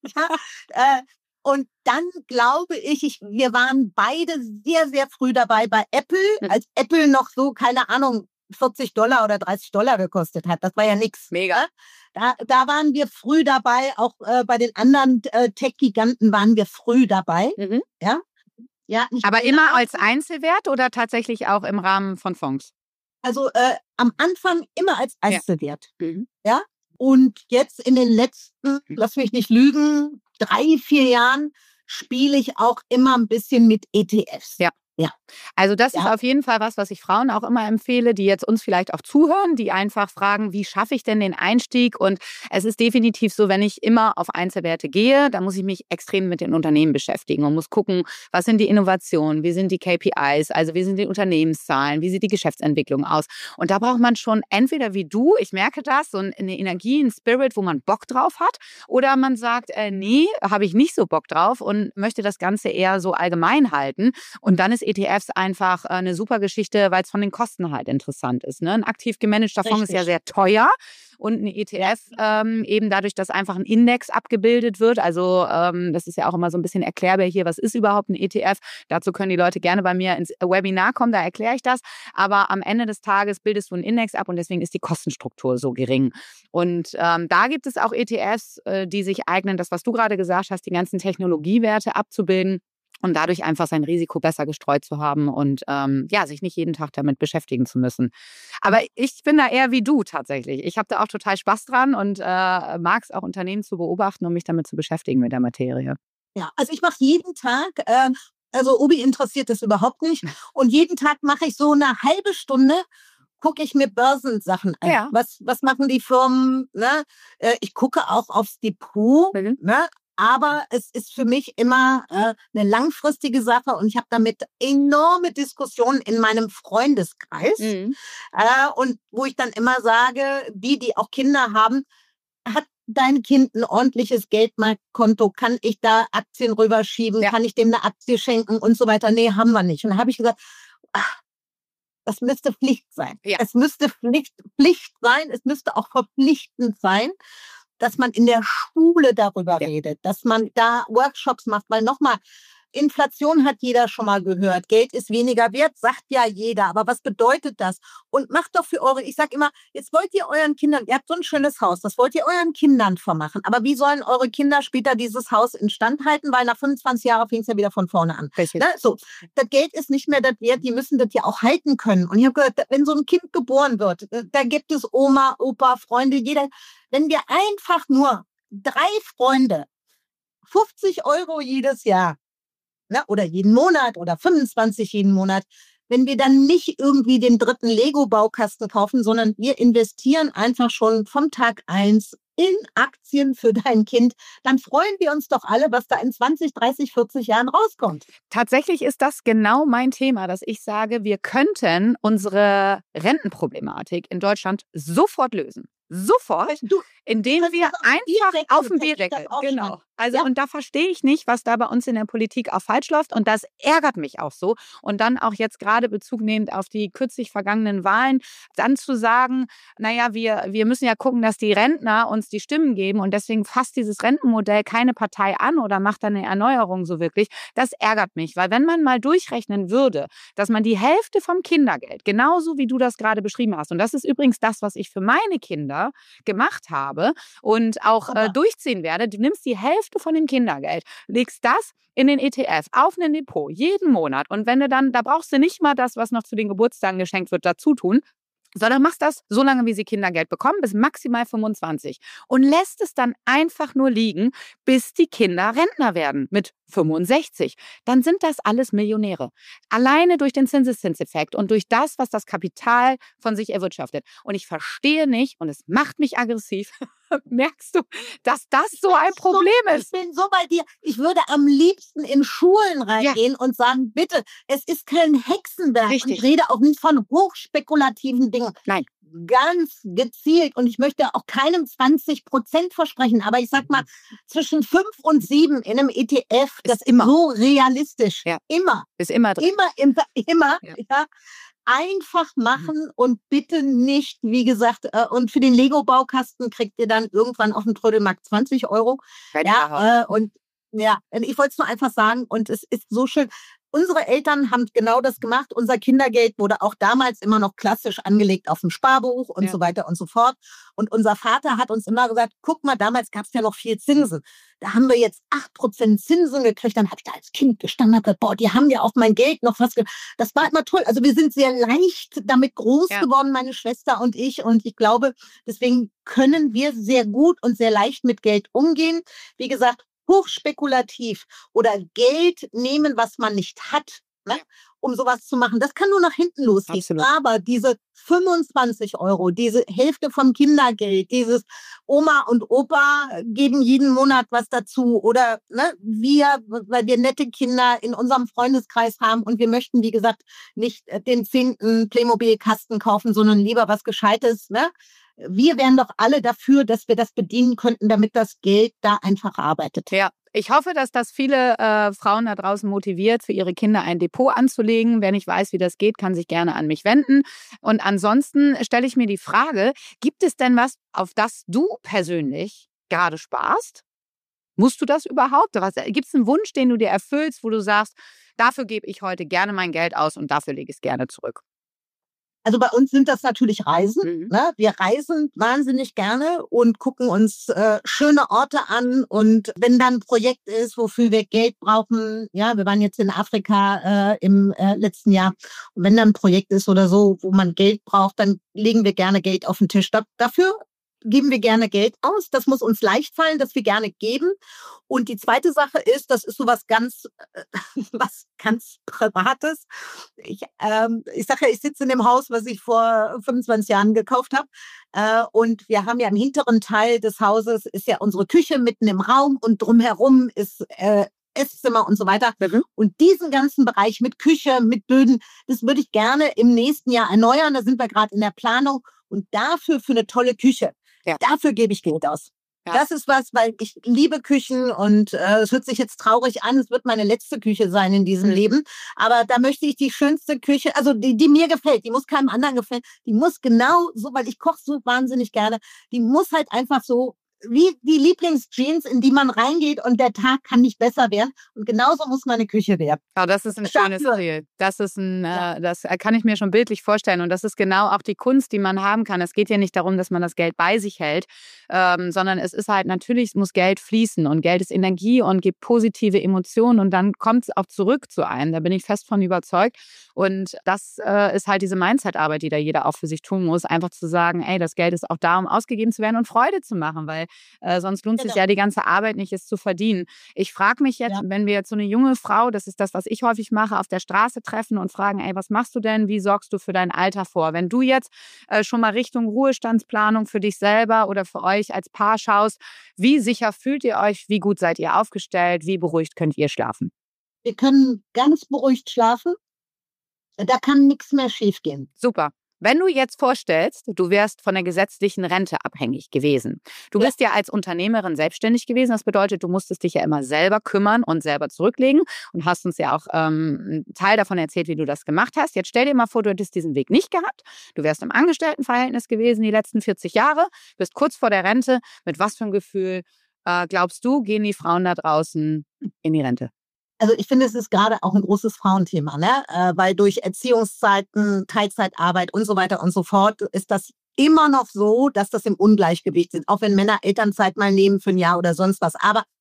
äh, und dann glaube ich, ich, wir waren beide sehr, sehr früh dabei bei Apple, mhm. als Apple noch so, keine Ahnung, vierzig Dollar oder dreißig Dollar gekostet hat. Das war ja nichts. Mega. Da, da waren wir früh dabei. Auch äh, bei den anderen äh, Tech-Giganten waren wir früh dabei. Mhm. Ja. Ja. Aber immer als Einzelwert oder tatsächlich auch im Rahmen von Fonds? Also äh, am Anfang immer als Einzelwert. Ja. Mhm. Ja. Und jetzt in den letzten, lass mich nicht lügen, drei, vier Jahren spiele ich auch immer ein bisschen mit E T Fs. Ja. Ja. Also das ja. ist auf jeden Fall was, was ich Frauen auch immer empfehle, die jetzt uns vielleicht auch zuhören, die einfach fragen, wie schaffe ich denn den Einstieg? Und es ist definitiv so, wenn ich immer auf Einzelwerte gehe, dann muss ich mich extrem mit den Unternehmen beschäftigen und muss gucken, was sind die Innovationen, wie sind die K P Is, also wie sind die Unternehmenszahlen, wie sieht die Geschäftsentwicklung aus? Und da braucht man schon entweder wie du, ich merke das, so eine Energie, ein Spirit, wo man Bock drauf hat, oder man sagt, äh, nee, habe ich nicht so Bock drauf und möchte das Ganze eher so allgemein halten. Und dann ist E T Fs einfach eine super Geschichte, weil es von den Kosten halt interessant ist. Ne? Ein aktiv gemanagter Fonds ist ja sehr teuer und ein E T F ähm, eben dadurch, dass einfach ein Index abgebildet wird. Also ähm, das ist ja auch immer so ein bisschen erklärbar hier, was ist überhaupt ein E T F? Dazu können die Leute gerne bei mir ins Webinar kommen, da erkläre ich das. Aber am Ende des Tages bildest du einen Index ab und deswegen ist die Kostenstruktur so gering. Und ähm, da gibt es auch E T Fs, äh, die sich eignen, das, was du gerade gesagt hast, die ganzen Technologiewerte abzubilden. Und dadurch einfach sein Risiko besser gestreut zu haben und ähm, ja, sich nicht jeden Tag damit beschäftigen zu müssen. Aber ich bin da eher wie du tatsächlich. Ich habe da auch total Spaß dran und äh, mag es auch, Unternehmen zu beobachten und mich damit zu beschäftigen mit der Materie. Ja, also ich mache jeden Tag, äh, also Obi interessiert das überhaupt nicht. Und jeden Tag mache ich so eine halbe Stunde, gucke ich mir Börsensachen an. Ja. Was, was machen die Firmen? Ne? Äh, ich gucke auch aufs Depot. Mhm. Ne? Aber es ist für mich immer äh, eine langfristige Sache und ich habe damit enorme Diskussionen in meinem Freundeskreis. Mhm. Äh, und wo ich dann immer sage, die, die auch Kinder haben, hat dein Kind ein ordentliches Geldmarktkonto? Kann ich da Aktien rüberschieben? Ja. Kann ich dem eine Aktie schenken und so weiter? Nee, haben wir nicht. Und dann habe ich gesagt, ach, das müsste Pflicht sein. Ja. Es müsste Pflicht, Pflicht sein. Es müsste auch verpflichtend sein, dass man in der Schule darüber ja. redet, dass man da Workshops macht, weil nochmal, Inflation hat jeder schon mal gehört, Geld ist weniger wert, sagt ja jeder, aber was bedeutet das? Und macht doch für eure, ich sage immer, jetzt wollt ihr euren Kindern, ihr habt so ein schönes Haus, das wollt ihr euren Kindern vermachen, aber wie sollen eure Kinder später dieses Haus instand halten, weil nach fünfundzwanzig Jahren fängt es ja wieder von vorne an. Ne? So, das Geld ist nicht mehr das wert, die müssen das ja auch halten können. Und ich habe gehört, wenn so ein Kind geboren wird, da gibt es Oma, Opa, Freunde, jeder, wenn wir einfach nur drei Freunde, fünfzig Euro jedes Jahr, ne, oder jeden Monat oder fünfundzwanzig jeden Monat, wenn wir dann nicht irgendwie den dritten Lego-Baukasten kaufen, sondern wir investieren einfach schon vom Tag eins in Aktien für dein Kind, dann freuen wir uns doch alle, was da in zwanzig, dreißig, vierzig Jahren rauskommt. Tatsächlich ist das genau mein Thema, dass ich sage, wir könnten unsere Rentenproblematik in Deutschland sofort lösen. Sofort, du, indem wir einfach auf den Bierdeckel, genau. Also ja. Und da verstehe ich nicht, was da bei uns in der Politik auch falsch läuft und das ärgert mich auch so. Und dann auch jetzt gerade Bezug nehmend auf die kürzlich vergangenen Wahlen, dann zu sagen, naja, wir, wir müssen ja gucken, dass die Rentner uns die Stimmen geben und deswegen fasst dieses Rentenmodell keine Partei an oder macht dann eine Erneuerung so wirklich. Das ärgert mich, weil wenn man mal durchrechnen würde, dass man die Hälfte vom Kindergeld, genauso wie du das gerade beschrieben hast, und das ist übrigens das, was ich für meine Kinder gemacht habe und auch äh, durchziehen werde, du nimmst die Hälfte von dem Kindergeld, legst das in den E T F auf ein Depot jeden Monat und wenn du dann, da brauchst du nicht mal das, was noch zu den Geburtstagen geschenkt wird, dazu tun, sondern machst das so lange, wie sie Kindergeld bekommen, bis maximal fünfundzwanzig. Und lässt es dann einfach nur liegen, bis die Kinder Rentner werden mit fünfundsechzig. Dann sind das alles Millionäre. Alleine durch den Zinseszinseffekt und durch das, was das Kapital von sich erwirtschaftet. Und ich verstehe nicht, und es macht mich aggressiv, merkst du, dass das so ein Problem ist? Ich bin so bei dir. Ich würde am liebsten in Schulen reingehen ja. und sagen, bitte, es ist kein Hexenwerk. Richtig. Und ich rede auch nicht von hochspekulativen Dingen. Nein. Ganz gezielt. Und ich möchte auch keinem zwanzig Prozent versprechen. Aber ich sag mal, zwischen fünf und sieben in einem E T F, das ist immer so realistisch. Ja. Immer. Ist immer drin. Immer, immer, immer. Ja. Ja. Einfach machen und bitte nicht, wie gesagt, äh, und für den Lego-Baukasten kriegt ihr dann irgendwann auf dem Trödelmarkt zwanzig Euro. Ja, äh, und ja, ich wollte es nur einfach sagen und es ist so schön. Unsere Eltern haben genau das gemacht. Unser Kindergeld wurde auch damals immer noch klassisch angelegt auf dem Sparbuch und ja. so weiter und so fort. Und unser Vater hat uns immer gesagt, guck mal, damals gab es ja noch viel Zinsen. Da haben wir jetzt acht Prozent Zinsen gekriegt. Dann habe ich da als Kind gestanden und gesagt, boah, die haben ja auf mein Geld noch was. Ge-. Das war immer toll. Also wir sind sehr leicht damit groß ja. geworden, meine Schwester und ich. Und ich glaube, deswegen können wir sehr gut und sehr leicht mit Geld umgehen. Wie gesagt, hochspekulativ oder Geld nehmen, was man nicht hat, ne, um sowas zu machen. Das kann nur nach hinten losgehen. Absolut. Aber diese fünfundzwanzig Euro, diese Hälfte vom Kindergeld, dieses Oma und Opa geben jeden Monat was dazu oder ne, wir, weil wir nette Kinder in unserem Freundeskreis haben und wir möchten, wie gesagt, nicht den zehnten Playmobil-Kasten kaufen, sondern lieber was Gescheites, ne? Wir wären doch alle dafür, dass wir das bedienen könnten, damit das Geld da einfach arbeitet. Ja, ich hoffe, dass das viele äh, Frauen da draußen motiviert, für ihre Kinder ein Depot anzulegen. Wer nicht weiß, wie das geht, kann sich gerne an mich wenden. Und ansonsten stelle ich mir die Frage, gibt es denn was, auf das du persönlich gerade sparst? Musst du das überhaupt? Gibt es einen Wunsch, den du dir erfüllst, wo du sagst, dafür gebe ich heute gerne mein Geld aus und dafür lege ich es gerne zurück? Also bei uns sind das natürlich Reisen. Mhm. Ne? Wir reisen wahnsinnig gerne und gucken uns äh, schöne Orte an. Und wenn dann ein Projekt ist, wofür wir Geld brauchen, ja, wir waren jetzt in Afrika äh, im äh, letzten Jahr. Und wenn dann ein Projekt ist oder so, wo man Geld braucht, dann legen wir gerne Geld auf den Tisch. Da, dafür geben wir gerne Geld aus. Das muss uns leicht fallen, dass wir gerne geben. Und die zweite Sache ist, das ist so was ganz, äh, was ganz Privates. Ich, ähm, ich sage ja, ich sitze in dem Haus, was ich vor fünfundzwanzig Jahren gekauft habe. Äh, und wir haben ja im hinteren Teil des Hauses ist ja unsere Küche mitten im Raum und drumherum ist äh, Esszimmer und so weiter. Mhm. Und diesen ganzen Bereich mit Küche, mit Böden, das würde ich gerne im nächsten Jahr erneuern. Da sind wir gerade in der Planung. Und dafür für eine tolle Küche. Ja. Dafür gebe ich Geld aus. Ja. Das ist was, weil ich liebe Küchen und äh, es hört sich jetzt traurig an, es wird meine letzte Küche sein in diesem mhm. Leben, aber da möchte ich die schönste Küche, also die, die mir gefällt, die muss keinem anderen gefallen, die muss genau so, weil ich koche so wahnsinnig gerne, die muss halt einfach so wie die Lieblingsjeans, in die man reingeht und der Tag kann nicht besser werden. Und genauso muss meine Küche werden. Ja, das ist ein schönes Ziel. Das ist ein, ja. äh, das kann ich mir schon bildlich vorstellen. Und das ist genau auch die Kunst, die man haben kann. Es geht ja nicht darum, dass man das Geld bei sich hält, ähm, sondern es ist halt natürlich, es muss Geld fließen und Geld ist Energie und gibt positive Emotionen und dann kommt es auch zurück zu einem. Da bin ich fest von überzeugt. Und das äh, ist halt diese Mindset-Arbeit, die da jeder auch für sich tun muss, einfach zu sagen, ey, das Geld ist auch da, um ausgegeben zu werden und Freude zu machen, weil Äh, sonst lohnt genau. sich ja die ganze Arbeit nicht, es zu verdienen. Ich frage mich jetzt, ja. wenn wir jetzt so eine junge Frau, das ist das, was ich häufig mache, auf der Straße treffen und fragen, ey, was machst du denn? Wie sorgst du für dein Alter vor? Wenn du jetzt äh, schon mal Richtung Ruhestandsplanung für dich selber oder für euch als Paar schaust, wie sicher fühlt ihr euch? Wie gut seid ihr aufgestellt? Wie beruhigt könnt ihr schlafen? Wir können ganz beruhigt schlafen. Da kann nichts mehr schiefgehen. Super. Wenn du jetzt vorstellst, du wärst von der gesetzlichen Rente abhängig gewesen. Du ja. bist ja als Unternehmerin selbstständig gewesen. Das bedeutet, du musstest dich ja immer selber kümmern und selber zurücklegen und hast uns ja auch ähm, einen Teil davon erzählt, wie du das gemacht hast. Jetzt stell dir mal vor, du hättest diesen Weg nicht gehabt. Du wärst im Angestelltenverhältnis gewesen die letzten vierzig Jahre, bist kurz vor der Rente. Mit was für einem Gefühl äh, glaubst du, gehen die Frauen da draußen in die Rente? Also ich finde, es ist gerade auch ein großes Frauenthema, ne? Äh, weil durch Erziehungszeiten, Teilzeitarbeit und so weiter und so fort ist das immer noch so, dass das im Ungleichgewicht sind. Auch wenn Männer Elternzeit mal nehmen für ein Jahr oder sonst was. Aber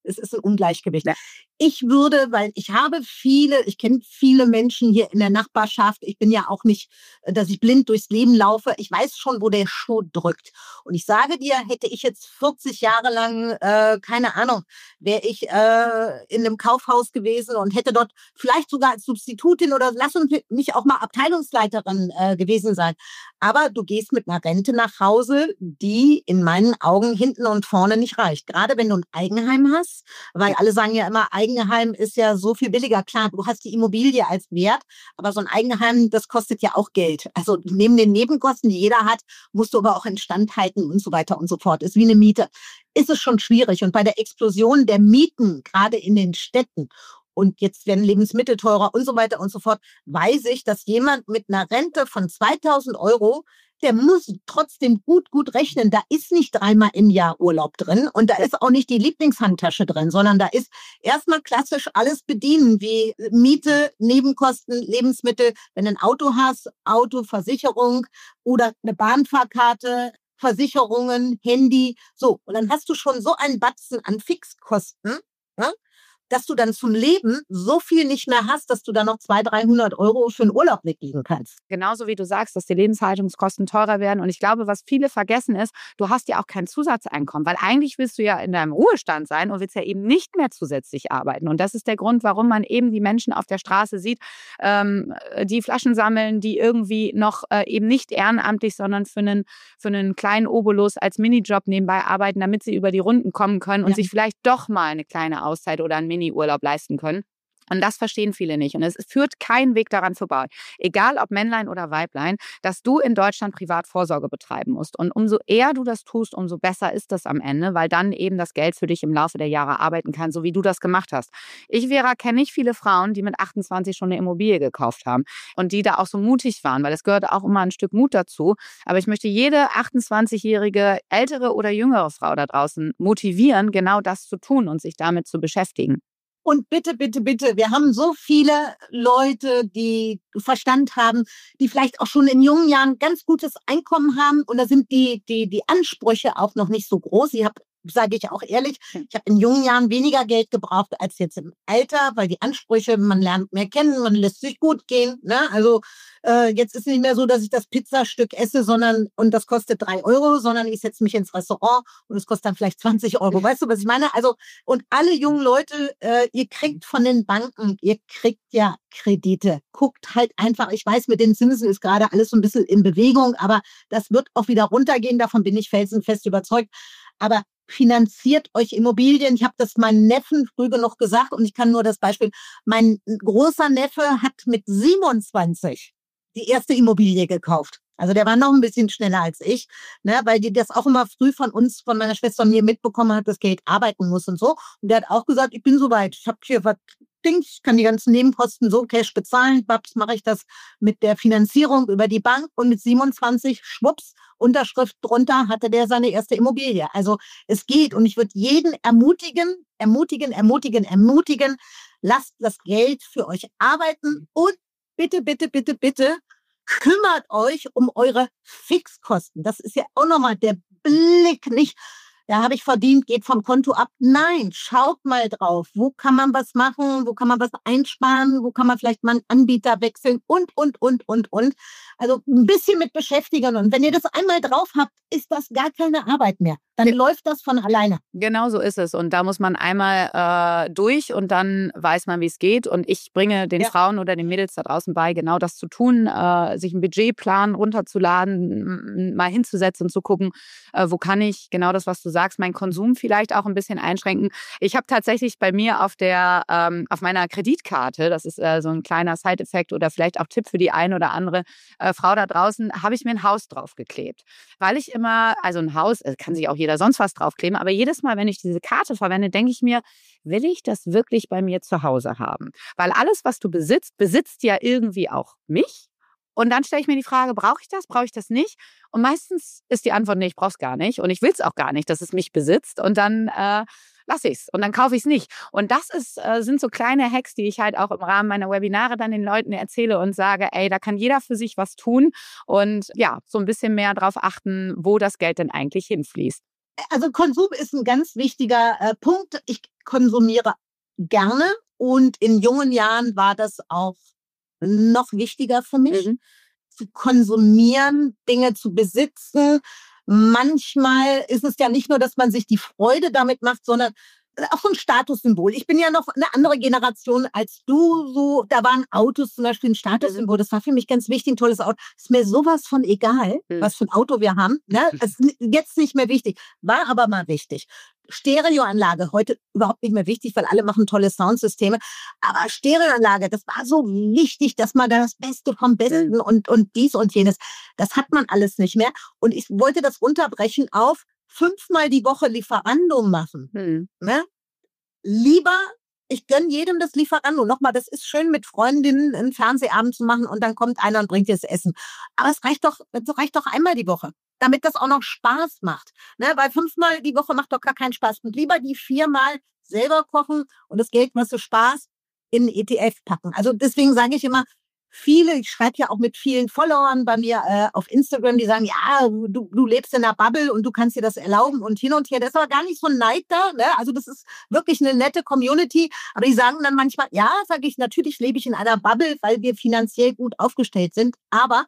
Es ist ein Ungleichgewicht. Ja. Ich würde, weil ich habe viele, ich kenne viele Menschen hier in der Nachbarschaft. Ich bin ja auch nicht, dass ich blind durchs Leben laufe. Ich weiß schon, wo der Schuh drückt. Und ich sage dir, hätte ich jetzt vierzig Jahre lang, äh, keine Ahnung, wäre ich äh, in einem Kaufhaus gewesen und hätte dort vielleicht sogar als Substitutin oder lass uns mich auch mal Abteilungsleiterin äh, gewesen sein. Aber du gehst mit einer Rente nach Hause, die in meinen Augen hinten und vorne nicht reicht. Gerade wenn du ein Eigenheim hast, weil alle sagen ja immer, Eigenheim ist ja so viel billiger. Klar, du hast die Immobilie als Wert, aber so ein Eigenheim, das kostet ja auch Geld. Also neben den Nebenkosten, die jeder hat, musst du aber auch instand halten und so weiter und so fort. Ist wie eine Miete. Ist es schon schwierig. Und bei der Explosion der Mieten, gerade in den Städten, und jetzt werden Lebensmittel teurer und so weiter und so fort, weiß ich, dass jemand mit einer Rente von zweitausend Euro, der muss trotzdem gut, gut rechnen. Da ist nicht dreimal im Jahr Urlaub drin und da ist auch nicht die Lieblingshandtasche drin, sondern da ist erstmal klassisch alles bedienen, wie Miete, Nebenkosten, Lebensmittel. Wenn du ein Auto hast, Autoversicherung oder eine Bahnfahrkarte, Versicherungen, Handy, so. Und dann hast du schon so einen Batzen an Fixkosten, ja, dass du dann zum Leben so viel nicht mehr hast, dass du dann noch zweihundert, dreihundert Euro für einen Urlaub weglegen kannst. Genauso wie du sagst, dass die Lebenshaltungskosten teurer werden. Und ich glaube, was viele vergessen ist, du hast ja auch kein Zusatzeinkommen, weil eigentlich willst du ja in deinem Ruhestand sein und willst ja eben nicht mehr zusätzlich arbeiten. Und das ist der Grund, warum man eben die Menschen auf der Straße sieht, ähm, die Flaschen sammeln, die irgendwie noch äh, eben nicht ehrenamtlich, sondern für einen, für einen kleinen Obolus als Minijob nebenbei arbeiten, damit sie über die Runden kommen können und ja. sich vielleicht doch mal eine kleine Auszeit oder ein Mini-Urlaub leisten können. Und das verstehen viele nicht. Und es führt kein Weg daran vorbei, egal ob Männlein oder Weiblein, dass du in Deutschland Privatvorsorge betreiben musst. Und umso eher du das tust, umso besser ist das am Ende, weil dann eben das Geld für dich im Laufe der Jahre arbeiten kann, so wie du das gemacht hast. Ich, Vera, kenne nicht viele Frauen, die mit achtundzwanzig schon eine Immobilie gekauft haben und die da auch so mutig waren, weil es gehört auch immer ein Stück Mut dazu. Aber ich möchte jede achtundzwanzigjährige ältere oder jüngere Frau da draußen motivieren, genau das zu tun und sich damit zu beschäftigen. Und bitte, bitte, bitte, wir haben so viele Leute, die Verstand haben, die vielleicht auch schon in jungen Jahren ganz gutes Einkommen haben. Und da sind die, die, die Ansprüche auch noch nicht so groß. Ich habe, sage ich auch ehrlich, ich habe in jungen Jahren weniger Geld gebraucht als jetzt im Alter, weil die Ansprüche, man lernt mehr kennen, man lässt sich gut gehen. Ne? Also äh, jetzt ist nicht mehr so, dass ich das Pizzastück esse, sondern und das kostet drei Euro, sondern ich setze mich ins Restaurant und es kostet dann vielleicht zwanzig Euro. Weißt du, was ich meine? Also und alle jungen Leute, äh, ihr kriegt von den Banken, ihr kriegt ja Kredite. Guckt halt einfach, ich weiß, mit den Zinsen ist gerade alles so ein bisschen in Bewegung, aber das wird auch wieder runtergehen, davon bin ich felsenfest überzeugt. Aber finanziert euch Immobilien. Ich habe das meinen Neffen früh genug gesagt und ich kann nur das Beispiel, mein großer Neffe hat mit siebenundzwanzig die erste Immobilie gekauft. Also der war noch ein bisschen schneller als ich, ne, weil die das auch immer früh von uns, von meiner Schwester und mir mitbekommen hat, dass Geld arbeiten muss und so. Und der hat auch gesagt, ich bin soweit, ich habe hier was Dings, ich kann die ganzen Nebenkosten so Cash bezahlen. Babs, mache ich das mit der Finanzierung über die Bank und mit siebenundzwanzig, schwupps, Unterschrift drunter, hatte der seine erste Immobilie. Also es geht und ich würde jeden ermutigen, ermutigen, ermutigen, ermutigen, lasst das Geld für euch arbeiten und bitte, bitte, bitte, bitte, kümmert euch um eure Fixkosten. Das ist ja auch nochmal der Blick, nicht, ja, habe ich verdient, geht vom Konto ab. Nein, schaut mal drauf. Wo kann man was machen? Wo kann man was einsparen? Wo kann man vielleicht mal einen Anbieter wechseln? Und, und, und, und, und. Also ein bisschen mit beschäftigen. Und wenn ihr das einmal drauf habt, ist das gar keine Arbeit mehr. Dann ja. läuft das von alleine. Genau so ist es. Und da muss man einmal äh, durch und dann weiß man, wie es geht. Und ich bringe den ja. Frauen oder den Mädels da draußen bei, genau das zu tun, äh, sich einen Budgetplan runterzuladen, mal hinzusetzen und zu gucken, äh, wo kann ich genau das, was du sagst, meinen Konsum vielleicht auch ein bisschen einschränken. Ich habe tatsächlich bei mir auf der ähm, auf meiner Kreditkarte, das ist äh, so ein kleiner Side-Effekt oder vielleicht auch Tipp für die eine oder andere äh, Frau da draußen, habe ich mir ein Haus draufgeklebt. Weil ich immer, also ein Haus, äh, kann sich auch jeder sonst was draufkleben, aber jedes Mal, wenn ich diese Karte verwende, denke ich mir, will ich das wirklich bei mir zu Hause haben? Weil alles, was du besitzt, besitzt ja irgendwie auch mich. Und dann stelle ich mir die Frage, brauche ich das, brauche ich das nicht? Und meistens ist die Antwort, nee, ich brauche es gar nicht. Und ich will es auch gar nicht, dass es mich besitzt. Und dann äh, lasse ich es und dann kaufe ich es nicht. Und das ist, äh, sind so kleine Hacks, die ich halt auch im Rahmen meiner Webinare dann den Leuten erzähle und sage, ey, da kann jeder für sich was tun und ja, so ein bisschen mehr darauf achten, wo das Geld denn eigentlich hinfließt. Also Konsum ist ein ganz wichtiger äh, Punkt. Ich konsumiere gerne und in jungen Jahren war das auch noch wichtiger für mich, Mhm. zu konsumieren, Dinge zu besitzen. Manchmal ist es ja nicht nur, dass man sich die Freude damit macht, sondern auch so ein Statussymbol. Ich bin ja noch eine andere Generation als du. So, da waren Autos zum Beispiel ein Statussymbol. Das war für mich ganz wichtig, ein tolles Auto. Ist mir sowas von egal, Mhm. was für ein Auto wir haben. Ne? Das ist jetzt nicht mehr wichtig, war aber mal wichtig. Stereoanlage, heute überhaupt nicht mehr wichtig, weil alle machen tolle Soundsysteme. Aber Stereoanlage, das war so wichtig, dass man da das Beste vom Besten Mhm. und, und dies und jenes. Das hat man alles nicht mehr. Und ich wollte das runterbrechen auf fünfmal die Woche Lieferando machen. Mhm. Ne? Lieber, ich gönne jedem das Lieferando. Nochmal, das ist schön, mit Freundinnen einen Fernsehabend zu machen und dann kommt einer und bringt dir das Essen. Aber es reicht doch, es reicht doch einmal die Woche, damit das auch noch Spaß macht. Ne? Weil fünfmal die Woche macht doch gar keinen Spaß. Und lieber die viermal selber kochen und das Geld, was du sparst, in einen E T F packen. Also deswegen sage ich immer, viele, ich schreibe ja auch mit vielen Followern bei mir äh, auf Instagram, die sagen, ja, du, du lebst in einer Bubble und du kannst dir das erlauben und hin und her. Das ist aber gar nicht so ein Neid da. Ne? Also das ist wirklich eine nette Community. Aber die sagen dann manchmal, ja, sage ich, natürlich lebe ich in einer Bubble, weil wir finanziell gut aufgestellt sind. Aber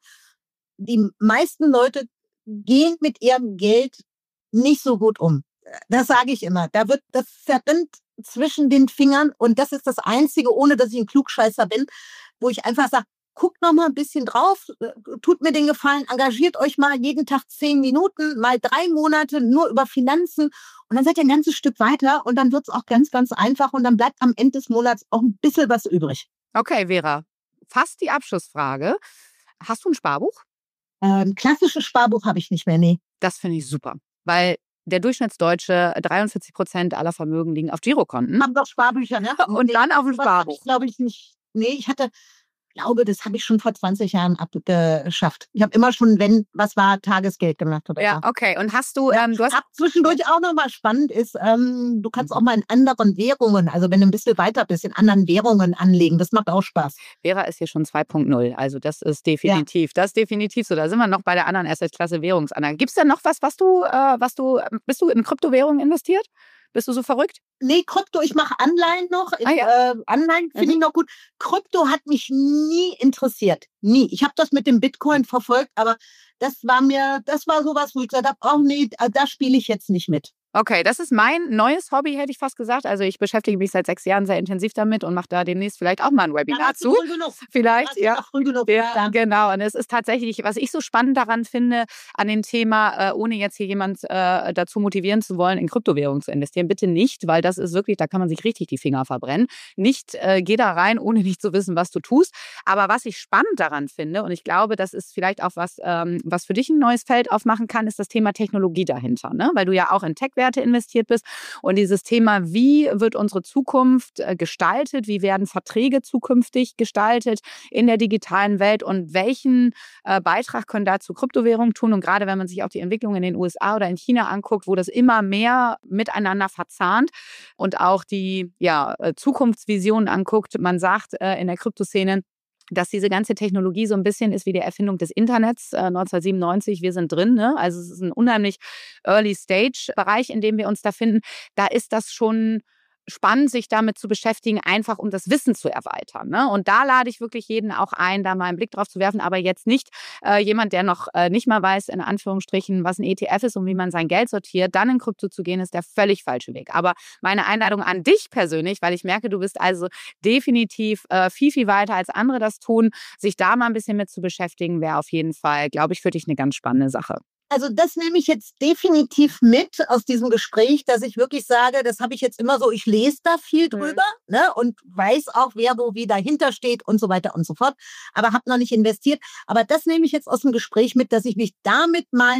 die meisten Leute gehen mit ihrem Geld nicht so gut um. Das sage ich immer. Da wird das verrinnt zwischen den Fingern und das ist das Einzige, ohne dass ich ein Klugscheißer bin, wo ich einfach sage, guckt noch mal ein bisschen drauf, tut mir den Gefallen, engagiert euch mal jeden Tag zehn Minuten, mal drei Monate nur über Finanzen und dann seid ihr ein ganzes Stück weiter und dann wird es auch ganz, ganz einfach und dann bleibt am Ende des Monats auch ein bisschen was übrig. Okay, Vera, fast die Abschlussfrage. Hast du ein Sparbuch? Ein klassisches Sparbuch habe ich nicht mehr, nee. Das finde ich super, weil der Durchschnittsdeutsche, dreiundvierzig Prozent aller Vermögen liegen auf Girokonten. Haben doch Sparbücher, ne? Und nee, dann auf dem Sparbuch. Glaube ich nicht. Nee, ich hatte, glaube, das habe ich schon vor zwanzig Jahren abgeschafft. Ich habe immer schon, wenn was war, Tagesgeld gemacht. Oder ja, so. Okay. Und hast du, Ja, ähm, du hast ab zwischendurch auch nochmal spannend ist, ähm, du kannst auch mal in anderen Währungen, also wenn du ein bisschen weiter bist, in anderen Währungen anlegen. Das macht auch Spaß. Vera ist hier schon zwei Punkt null. Also das ist definitiv, ja. das ist definitiv so. Da sind wir noch bei der anderen Assetklasse Währungsanlage. Gibt es denn noch was, was du, äh, was du, bist du in Kryptowährungen investiert? Bist du so verrückt? Nee, Krypto, ich mache Anleihen noch. Ah, ja. äh, Anleihen finde Mhm. ich noch gut. Krypto hat mich nie interessiert. Nie. Ich habe das mit dem Bitcoin verfolgt, aber das war mir, das war sowas, wo ich gesagt habe, oh nee, da spiele ich jetzt nicht mit. Okay, das ist mein neues Hobby, hätte ich fast gesagt. Also ich beschäftige mich seit sechs Jahren sehr intensiv damit und mache da demnächst vielleicht auch mal ein Webinar zu. Früh genug. Vielleicht, ja. Früh genug. Ja, genau. Und es ist tatsächlich, was ich so spannend daran finde, an dem Thema, äh, ohne jetzt hier jemand äh, dazu motivieren zu wollen, in Kryptowährungen zu investieren. Bitte nicht, weil das ist wirklich, da kann man sich richtig die Finger verbrennen. Nicht, äh, geh da rein, ohne nicht zu wissen, was du tust. Aber was ich spannend daran finde, und ich glaube, das ist vielleicht auch was, ähm, was für dich ein neues Feld aufmachen kann, ist das Thema Technologie dahinter. Ne? Weil du ja auch in Tech Werte investiert bist und dieses Thema, wie wird unsere Zukunft gestaltet, wie werden Verträge zukünftig gestaltet in der digitalen Welt und welchen äh, Beitrag können dazu Kryptowährungen tun und gerade wenn man sich auch die Entwicklung in den U S A oder in China anguckt, wo das immer mehr miteinander verzahnt und auch die ja, Zukunftsvisionen anguckt, man sagt äh, in der Kryptoszene, dass diese ganze Technologie so ein bisschen ist wie die Erfindung des Internets äh, neunzehnhundertsiebenundneunzig. Wir sind drin, ne? Also es ist ein unheimlich Early-Stage-Bereich, in dem wir uns da finden. Da ist das schon spannend, sich damit zu beschäftigen, einfach um das Wissen zu erweitern. Ne? Und da lade ich wirklich jeden auch ein, da mal einen Blick drauf zu werfen, aber jetzt nicht äh, jemand, der noch äh, nicht mal weiß, in Anführungsstrichen, was ein E T F ist und wie man sein Geld sortiert, dann in Krypto zu gehen, ist der völlig falsche Weg. Aber meine Einladung an dich persönlich, weil ich merke, du bist also definitiv äh, viel, viel weiter als andere das tun, sich da mal ein bisschen mit zu beschäftigen, wäre auf jeden Fall, glaube ich, für dich eine ganz spannende Sache. Also das nehme ich jetzt definitiv mit aus diesem Gespräch, dass ich wirklich sage, das habe ich jetzt immer so, ich lese da viel drüber, mhm. ne, und weiß auch, wer wo wie dahinter steht und so weiter und so fort, aber habe noch nicht investiert. Aber das nehme ich jetzt aus dem Gespräch mit, dass ich mich damit mal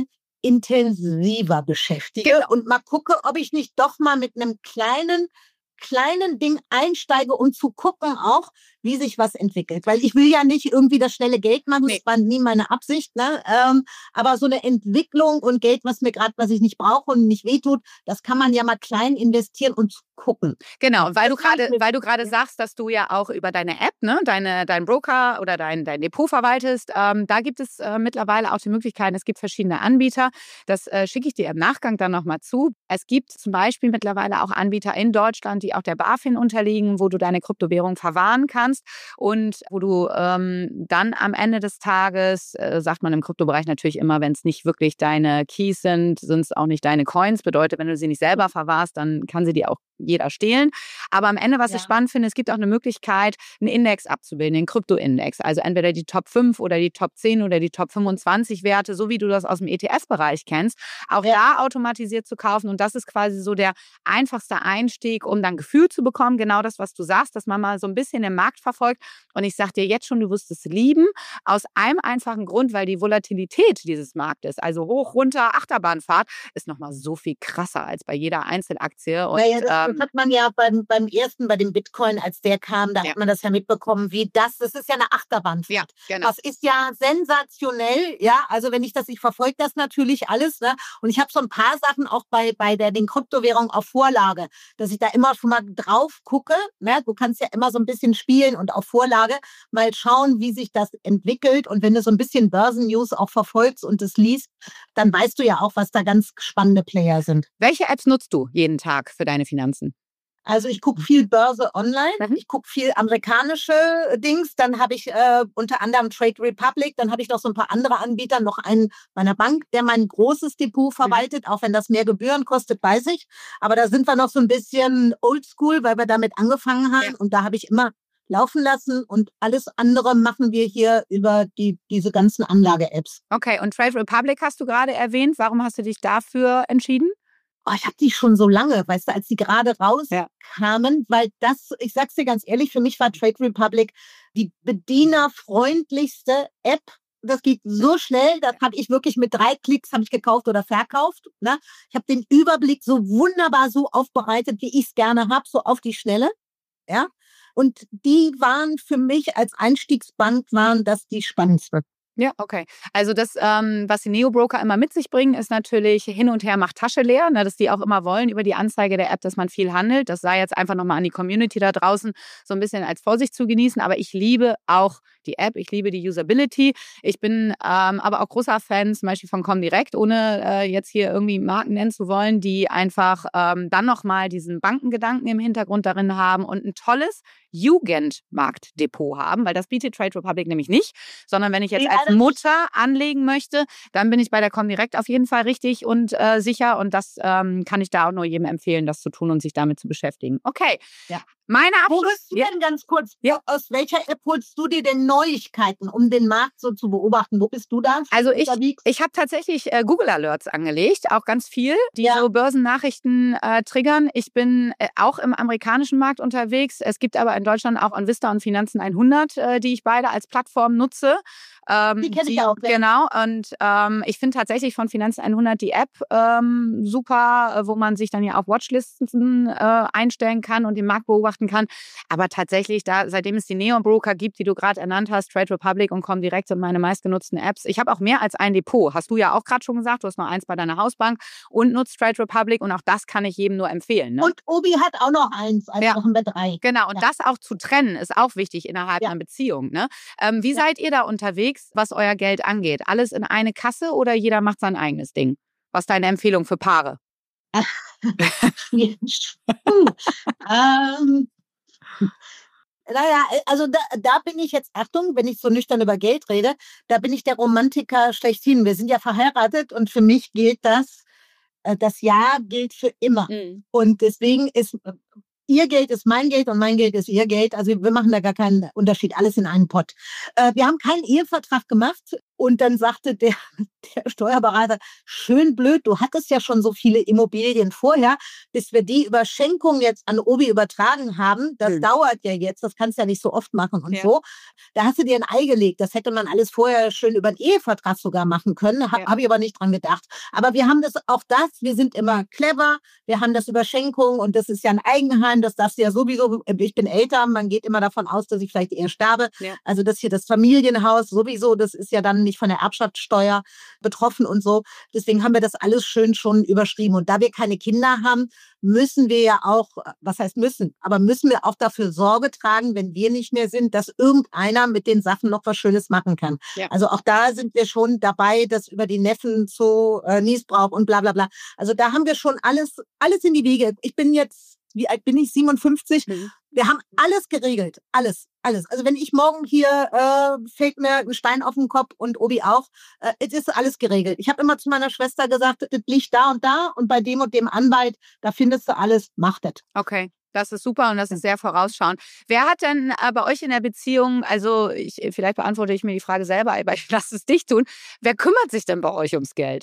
intensiver beschäftige genau. und mal gucke, ob ich nicht doch mal mit einem kleinen kleinen Ding einsteige, um zu gucken auch, wie sich was entwickelt. Weil ich will ja nicht irgendwie das schnelle Geld machen, Nee. das war nie meine Absicht, ne? Ähm, aber so eine Entwicklung und Geld, was mir gerade, was ich nicht brauche und nicht wehtut, das kann man ja mal klein investieren und gucken. Genau, und weil du Das mache ich gerade, mit- weil du gerade Ja. sagst, dass du ja auch über deine App, ne, deine, dein Broker oder dein, dein Depot verwaltest, ähm, da gibt es äh, mittlerweile auch die Möglichkeiten, es gibt verschiedene Anbieter, das äh, schicke ich dir im Nachgang dann nochmal zu. Es gibt zum Beispiel mittlerweile auch Anbieter in Deutschland, die auch der BaFin unterliegen, wo du deine Kryptowährung verwahren kannst und wo du ähm, dann am Ende des Tages, äh, sagt man im Kryptobereich natürlich immer, wenn es nicht wirklich deine Keys sind, sind es auch nicht deine Coins, bedeutet, wenn du sie nicht selber verwahrst, dann kann sie dir auch jeder stehlen. Aber am Ende, was Ja. ich spannend finde, es gibt auch eine Möglichkeit, einen Index abzubilden, den Krypto-Index. Also entweder die Top fünf oder die Top zehn oder die Top fünfundzwanzig Werte, so wie du das aus dem E T F-Bereich kennst, auch Ja. da automatisiert zu kaufen. Und das ist quasi so der einfachste Einstieg, um dann Gefühl zu bekommen, genau das, was du sagst, dass man mal so ein bisschen den Markt verfolgt. Und ich sag dir jetzt schon, du wirst es lieben, aus einem einfachen Grund, weil die Volatilität dieses Marktes, also hoch, runter, Achterbahnfahrt, ist nochmal so viel krasser als bei jeder Einzelaktie. Und Naja, das, ähm, das hat man ja beim, beim ersten, bei dem Bitcoin, als der kam, da Ja. hat man das ja mitbekommen, wie das, das ist ja eine Achterbahnfahrt. ja, genau. Das ist ja sensationell, ja, also wenn ich das, ich verfolge das natürlich alles, ne, und ich habe so ein paar Sachen auch bei, bei der, den Kryptowährungen auf Vorlage, dass ich da immer schon mal drauf gucke, ne, du kannst ja immer so ein bisschen spielen und auf Vorlage mal schauen, wie sich das entwickelt und wenn du so ein bisschen Börsennews auch verfolgst und es liest, dann weißt du ja auch, was da ganz spannende Player sind. Welche Apps nutzt du jeden Tag für deine Finanzen? Also ich gucke viel Börse online, Mhm. ich gucke viel amerikanische Dings, dann habe ich äh, unter anderem Trade Republic, dann habe ich noch so ein paar andere Anbieter, noch einen meiner Bank, der mein großes Depot verwaltet, auch wenn das mehr Gebühren kostet, weiß ich. Aber da sind wir noch so ein bisschen oldschool, weil wir damit angefangen haben Ja. und da habe ich immer laufen lassen und alles andere machen wir hier über die, diese ganzen Anlage-Apps. Okay, und Trade Republic hast du gerade erwähnt. Warum hast du dich dafür entschieden? Oh, ich habe die schon so lange, weißt du, als die gerade Ja. rauskamen, weil das, ich sag's dir ganz ehrlich, für mich war Trade Republic die bedienerfreundlichste App. Das geht so schnell, das habe ich wirklich mit drei Klicks habe ich gekauft oder verkauft. Ne? Ich habe den Überblick so wunderbar so aufbereitet, wie ich es gerne habe, so auf die Schnelle. Ja. Und die waren für mich als Einstiegsbank, waren das die spannendste. Ja, okay. Also das, ähm, was die Neo-Broker immer mit sich bringen, ist natürlich hin und her macht Tasche leer, ne, dass die auch immer wollen über die Anzeige der App, dass man viel handelt. Das sei jetzt einfach nochmal an die Community da draußen so ein bisschen als Vorsicht zu genießen. Aber ich liebe auch die App, ich liebe die Usability. Ich bin ähm, aber auch großer Fan zum Beispiel von Comdirect, ohne äh, jetzt hier irgendwie Marken nennen zu wollen, die einfach ähm, dann nochmal diesen Bankengedanken im Hintergrund darin haben und ein tolles Jugendmarktdepot haben, weil das bietet Trade Republic nämlich nicht, sondern wenn ich jetzt Nee, als leider nicht. Mutter anlegen möchte, dann bin ich bei der Comdirect auf jeden Fall richtig und äh, sicher und das ähm, kann ich da auch nur jedem empfehlen, das zu tun und sich damit zu beschäftigen. Okay, Ja. meine Wo Abschluss... bist du Ja. denn ganz kurz? Ja. Aus welcher App holst du dir denn Neuigkeiten, um den Markt so zu beobachten? Wo bist du da? Also ich, unterwegs? ich habe tatsächlich äh, Google Alerts angelegt, auch ganz viel, die Ja. so Börsennachrichten äh, triggern. Ich bin äh, auch im amerikanischen Markt unterwegs. Es gibt aber in Deutschland auch OnVista und Finanzen hundert, äh, die ich beide als Plattform nutze. Ähm, Die kenne ich auch, ja. Genau, und ähm, ich finde tatsächlich von Finanzen hundert die App ähm, super, äh, wo man sich dann ja auf Watchlisten äh, einstellen kann und den Markt beobachten kann. Aber tatsächlich, da seitdem es die Neo-Broker gibt, die du gerade ernannt hast, Trade Republic und Comdirect sind meine meistgenutzten Apps. Ich habe auch mehr als ein Depot. Hast du ja auch gerade schon gesagt. Du hast noch eins bei deiner Hausbank und nutzt Trade Republic und auch das kann ich jedem nur empfehlen. Ne? Und Obi hat auch noch eins, also Ja. noch ein drei. Genau, und Ja. das auch zu trennen, ist auch wichtig innerhalb Ja. einer Beziehung. Ne? Ähm, wie Ja. seid ihr da unterwegs, was euer Geld angeht? Alles in eine Kasse oder jeder macht sein eigenes Ding? Was ist deine Empfehlung für Paare? Puh. ähm, naja, also da, da bin ich jetzt, Achtung, wenn ich so nüchtern über Geld rede, da bin ich der Romantiker schlechthin. Wir sind ja verheiratet und für mich gilt das, äh, das Ja gilt für immer. Mhm. Und deswegen ist äh, ihr Geld ist mein Geld und mein Geld ist ihr Geld. Also wir machen da gar keinen Unterschied, alles in einen Pott. Äh, wir haben keinen Ehevertrag gemacht. Und dann sagte der, der Steuerberater, schön blöd, du hattest ja schon so viele Immobilien vorher, bis wir die über Schenkung jetzt an Obi übertragen haben. Das hm. dauert ja jetzt, das kannst du ja nicht so oft machen und ja. so. Da hast du dir ein Ei gelegt. Das hätte man alles vorher schön über einen Ehevertrag sogar machen können. Ha, ja. Habe ich aber nicht dran gedacht. Aber wir haben das, auch das, wir sind immer clever. Wir haben das über Schenkung und das ist ja ein Eigenheim. Das darfst du ja sowieso, ich bin älter, man geht immer davon aus, dass ich vielleicht eher sterbe. Ja. Also das hier, das Familienhaus sowieso, das ist ja dann nicht von der Erbschaftssteuer betroffen und so. Deswegen haben wir das alles schön schon überschrieben. Und da wir keine Kinder haben, müssen wir ja auch, was heißt müssen, aber müssen wir auch dafür Sorge tragen, wenn wir nicht mehr sind, dass irgendeiner mit den Sachen noch was Schönes machen kann. Ja. Also auch da sind wir schon dabei, das über die Neffen zu äh, Niesbrauch und bla bla bla. Also da haben wir schon alles, alles in die Wege. Ich bin jetzt, wie alt bin ich? siebenundfünfzig. Mhm. Wir haben alles geregelt. Alles, alles. Also wenn ich morgen hier, äh, fällt mir ein Stein auf den Kopf und Obi auch, äh, es ist alles geregelt. Ich habe immer zu meiner Schwester gesagt, das liegt da und da und bei dem und dem Anwalt, da findest du alles, mach das. Okay. Das ist super und das ist sehr vorausschauend. Wer hat denn äh, bei euch in der Beziehung, also ich, vielleicht beantworte ich mir die Frage selber, aber ich lasse es dich tun, wer kümmert sich denn bei euch ums Geld?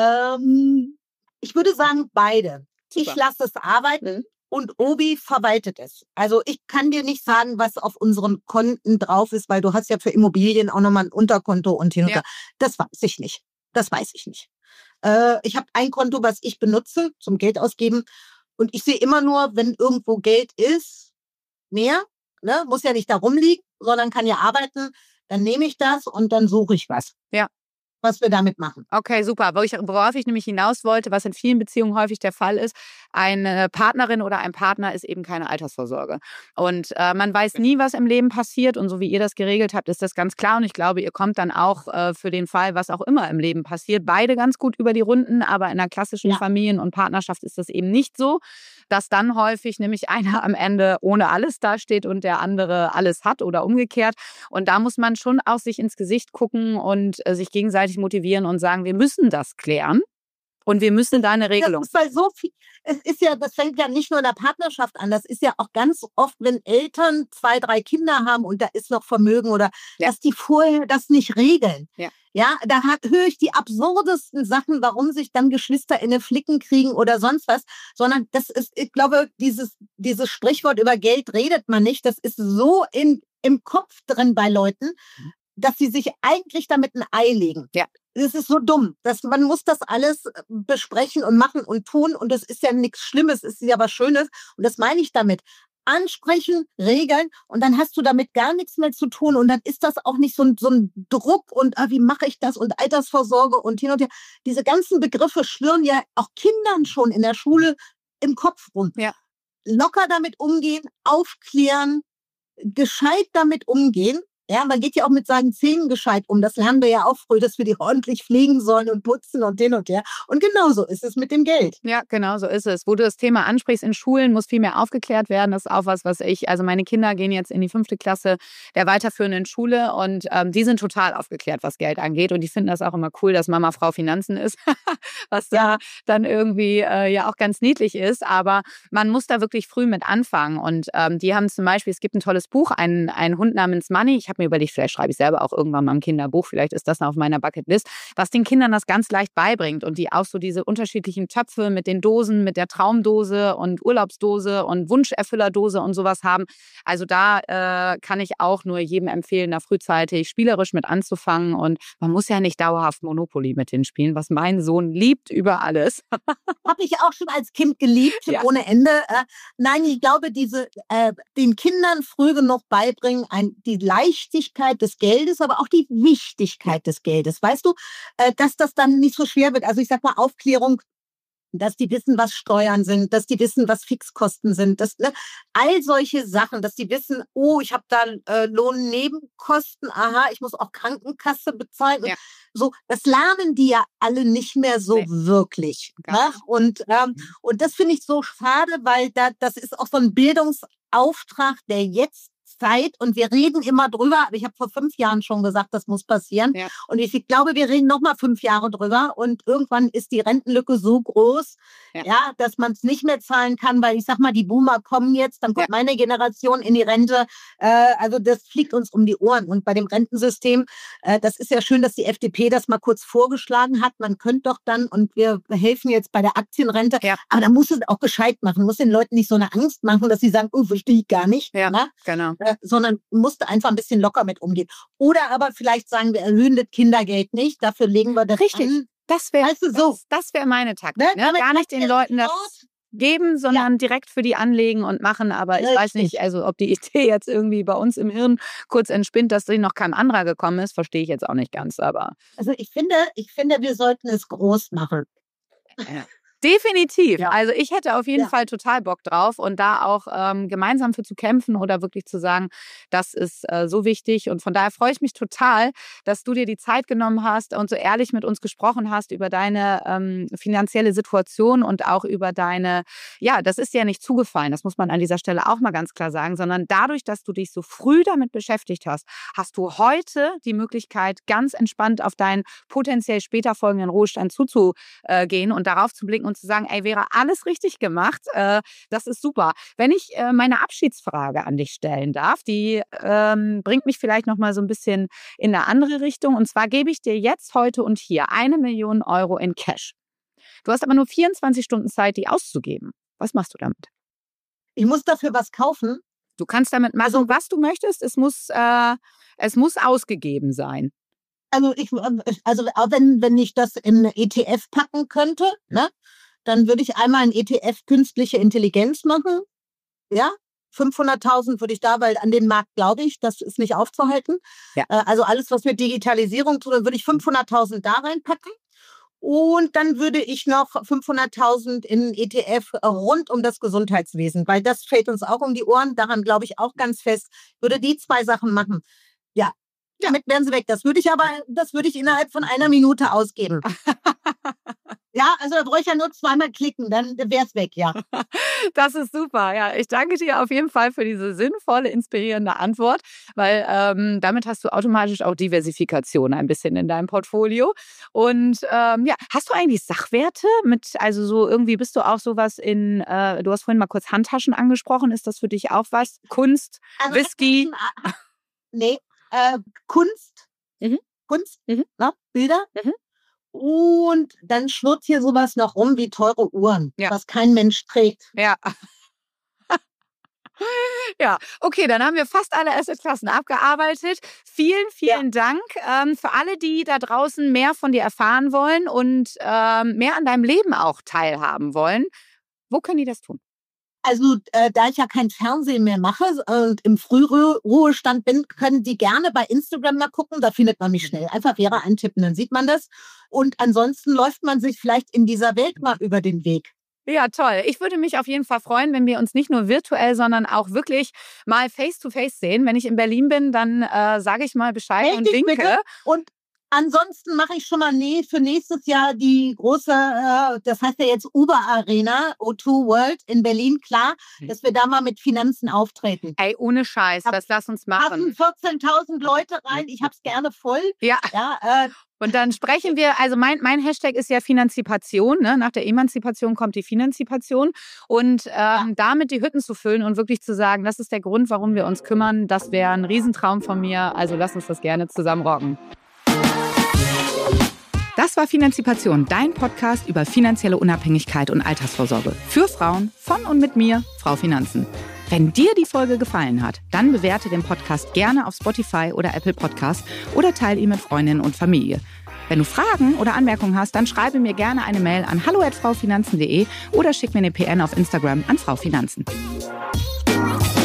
Ähm, ich würde sagen, beide. Super. Ich lasse es arbeiten. Mhm. Und Obi verwaltet es. Also ich kann dir nicht sagen, was auf unseren Konten drauf ist, weil du hast ja für Immobilien auch nochmal ein Unterkonto und hin und her. Das weiß ich nicht. Das weiß ich nicht. Äh, ich habe ein Konto, was ich benutze zum Geld ausgeben. Und ich sehe immer nur, wenn irgendwo Geld ist, mehr, ne, muss ja nicht da rumliegen, sondern kann ja arbeiten. Dann nehme ich das und dann suche ich was. Ja. Was wir damit machen. Okay, super. Worauf ich nämlich hinaus wollte, was in vielen Beziehungen häufig der Fall ist, eine Partnerin oder ein Partner ist eben keine Altersvorsorge. Und äh, man weiß nie, was im Leben passiert. Und so wie ihr das geregelt habt, ist das ganz klar. Und ich glaube, ihr kommt dann auch äh, für den Fall, was auch immer im Leben passiert, beide ganz gut über die Runden. Aber in einer klassischen ja. Familien- und Partnerschaft ist das eben nicht so, dass dann häufig nämlich einer am Ende ohne alles dasteht und der andere alles hat oder umgekehrt. Und da muss man schon auch sich ins Gesicht gucken und äh, sich gegenseitig motivieren und sagen, wir müssen das klären und wir müssen da eine Regelung. Das ist weil so viel, es ist ja, das fängt ja nicht nur in der Partnerschaft an, das ist ja auch ganz oft, wenn Eltern zwei, drei Kinder haben und da ist noch Vermögen oder ja. dass die vorher das nicht regeln. Ja. Ja, da hat, höre ich die absurdesten Sachen, warum sich dann Geschwister in den Flicken kriegen oder sonst was, sondern das ist, ich glaube, dieses, dieses Sprichwort über Geld redet man nicht, das ist so in, im Kopf drin bei Leuten, dass sie sich eigentlich damit ein Ei legen. Ja. Das ist so dumm. Das, man muss das alles besprechen und machen und tun. Und das ist ja nichts Schlimmes, es ist ja was Schönes. Und das meine ich damit. Ansprechen, regeln und dann hast du damit gar nichts mehr zu tun. Und dann ist das auch nicht so ein, so ein Druck und ah, wie mache ich das und Altersvorsorge und hin und her. Diese ganzen Begriffe schwirren ja auch Kindern schon in der Schule im Kopf rum. Ja. Locker damit umgehen, aufklären, gescheit damit umgehen. Ja, man geht ja auch mit seinen Zähnen gescheit um. Das lernen wir ja auch früh, dass wir die ordentlich pflegen sollen und putzen und hin und her. Und genauso ist es mit dem Geld. Ja, genau so ist es. Wo du das Thema ansprichst, in Schulen muss viel mehr aufgeklärt werden. Das ist auch was, was ich, also meine Kinder gehen jetzt in die fünfte Klasse der weiterführenden Schule und ähm, die sind total aufgeklärt, was Geld angeht. Und die finden das auch immer cool, dass Mama Frau Finanzen ist, was da dann irgendwie äh, ja auch ganz niedlich ist. Aber man muss da wirklich früh mit anfangen. Und ähm, die haben zum Beispiel, es gibt ein tolles Buch, ein, ein Hund namens Money. Ich habe mir überlegt, vielleicht schreibe ich selber auch irgendwann mal ein Kinderbuch, vielleicht ist das noch auf meiner Bucketlist, was den Kindern das ganz leicht beibringt und die auch so diese unterschiedlichen Töpfe mit den Dosen, mit der Traumdose und Urlaubsdose und Wunscherfüllerdose und sowas haben. Also da äh, kann ich auch nur jedem empfehlen, da frühzeitig spielerisch mit anzufangen und man muss ja nicht dauerhaft Monopoly mit denen spielen, was mein Sohn liebt über alles. Habe ich auch schon als Kind geliebt, ja. ohne Ende. Äh, nein, ich glaube, diese äh, den Kindern früh genug beibringen, ein, die Leichtigkeit des Geldes, aber auch die Wichtigkeit des Geldes. Weißt du, äh, dass das dann nicht so schwer wird. Also ich sag mal Aufklärung, dass die wissen, was Steuern sind, dass die wissen, was Fixkosten sind, dass, ne, all solche Sachen, dass die wissen, oh, ich habe da äh, Lohnnebenkosten, aha, ich muss auch Krankenkasse bezahlen. Ja. So, das lernen die ja alle nicht mehr so nee. wirklich. Ne? Und, ähm, mhm. und das finde ich so schade, weil da, das ist auch so ein Bildungsauftrag, der jetzt Zeit und wir reden immer drüber, aber ich habe vor fünf Jahren schon gesagt, das muss passieren. Ja. Und ich glaube, wir reden noch mal fünf Jahre drüber und irgendwann ist die Rentenlücke so groß, ja, ja dass man es nicht mehr zahlen kann, weil ich sag mal, die Boomer kommen jetzt, dann kommt ja. meine Generation in die Rente. Äh, also das fliegt uns um die Ohren. Und bei dem Rentensystem, äh, das ist ja schön, dass die F D P das mal kurz vorgeschlagen hat. Man könnte doch dann, und wir helfen jetzt bei der Aktienrente, ja. aber da muss es auch gescheit machen, muss den Leuten nicht so eine Angst machen, dass sie sagen, oh, verstehe ich gar nicht. Ja, ne? Genau. Äh, sondern musste einfach ein bisschen locker mit umgehen. Oder aber vielleicht sagen wir, erhöhen das Kindergeld nicht, dafür legen wir das Richtig. an. Das wäre weißt du, so. das, das wär meine Taktik. Ne? Ne? Gar nicht den Leuten das geben, sondern ja. direkt für die anlegen und machen. Aber ich Richtig. weiß nicht, also ob die Idee jetzt irgendwie bei uns im Hirn kurz entspinnt, dass noch kein anderer gekommen ist, verstehe ich jetzt auch nicht ganz. Aber also ich finde, ich finde, wir sollten es groß machen. Ja. Definitiv. Ja. Also ich hätte auf jeden ja. Fall total Bock drauf und da auch ähm, gemeinsam für zu kämpfen oder wirklich zu sagen, das ist äh, so wichtig. Und von daher freue ich mich total, dass du dir die Zeit genommen hast und so ehrlich mit uns gesprochen hast über deine ähm, finanzielle Situation und auch über deine, ja, das ist dir ja nicht zugefallen, das muss man an dieser Stelle auch mal ganz klar sagen, sondern dadurch, dass du dich so früh damit beschäftigt hast, hast du heute die Möglichkeit, ganz entspannt auf deinen potenziell später folgenden Ruhestand zuzugehen und darauf zu blicken und zu sagen, ey, wäre alles richtig gemacht, äh, das ist super. Wenn ich äh, meine Abschiedsfrage an dich stellen darf, die ähm, bringt mich vielleicht noch mal so ein bisschen in eine andere Richtung. Und zwar gebe ich dir jetzt, heute und hier eine Million Euro in Cash. Du hast aber nur vierundzwanzig Stunden Zeit, die auszugeben. Was machst du damit? Ich muss dafür was kaufen. Du kannst damit machen, also, was du möchtest. Es muss, äh, es muss ausgegeben sein. Also, ich, also wenn, wenn ich das in eine E T F packen könnte, ne, dann würde ich einmal ein E T F künstliche Intelligenz machen. Ja, fünfhunderttausend würde ich da, weil an den Markt glaube ich, das ist nicht aufzuhalten. Ja. Also alles, was mit Digitalisierung tut, dann würde ich fünfhunderttausend da reinpacken. Und dann würde ich noch fünfhunderttausend in E T F rund um das Gesundheitswesen, weil das fällt uns auch um die Ohren. Daran glaube ich auch ganz fest. Ich würde die zwei Sachen machen. Ja. Damit wären sie weg. Das würde ich aber, das würde ich innerhalb von einer Minute ausgeben. Ja, also da brauche ich ja nur zweimal klicken, dann wäre es weg, ja. Das ist super, ja. Ich danke dir auf jeden Fall für diese sinnvolle, inspirierende Antwort, weil ähm, damit hast du automatisch auch Diversifikation ein bisschen in deinem Portfolio. Und ähm, ja, hast du eigentlich Sachwerte mit, also so irgendwie bist du auch sowas in, äh, du hast vorhin mal kurz Handtaschen angesprochen, ist das für dich auch was? Kunst, also, Whisky? Nee. Äh, Kunst, mhm. Kunst, mhm. Ne? Bilder mhm. und dann schwirrt hier sowas noch rum wie teure Uhren, ja. was kein Mensch trägt. Ja. Ja, okay, dann haben wir fast alle Assetklassen abgearbeitet. Vielen, vielen ja. Dank ähm, für alle, die da draußen mehr von dir erfahren wollen und ähm, mehr an deinem Leben auch teilhaben wollen. Wo können die das tun? Also, äh, da ich ja kein Fernsehen mehr mache und im Frühruhestand bin, können die gerne bei Instagram mal gucken. Da findet man mich schnell. Einfach Vera eintippen, dann sieht man das. Und ansonsten läuft man sich vielleicht in dieser Welt mal über den Weg. Ja, toll. Ich würde mich auf jeden Fall freuen, wenn wir uns nicht nur virtuell, sondern auch wirklich mal face-to-face sehen. Wenn ich in Berlin bin, dann äh, sage ich mal Bescheid Meld und winke. Bitte. Und ansonsten mache ich schon mal nee, für nächstes Jahr die große, äh, das heißt ja jetzt Uber Arena, O zwei World in Berlin, klar, dass wir da mal mit Finanzen auftreten. Ey, ohne Scheiß, das lass uns machen. vierzehntausend Leute rein, ich hab's gerne voll. Ja. ja äh, Und dann sprechen wir, also mein, mein Hashtag ist ja Finanzipation, ne? Nach der Emanzipation kommt die Finanzipation und ähm, ja. damit die Hütten zu füllen und wirklich zu sagen, das ist der Grund, warum wir uns kümmern, das wäre ein Riesentraum von mir, also lass uns das gerne zusammen rocken. Das war Finanzipation, dein Podcast über finanzielle Unabhängigkeit und Altersvorsorge. Für Frauen, von und mit mir, Frau Finanzen. Wenn dir die Folge gefallen hat, dann bewerte den Podcast gerne auf Spotify oder Apple Podcast oder teile ihn mit Freundinnen und Familie. Wenn du Fragen oder Anmerkungen hast, dann schreibe mir gerne eine Mail an hallo at frau finanzen punkt de oder schick mir eine P N auf Instagram an Frau Finanzen.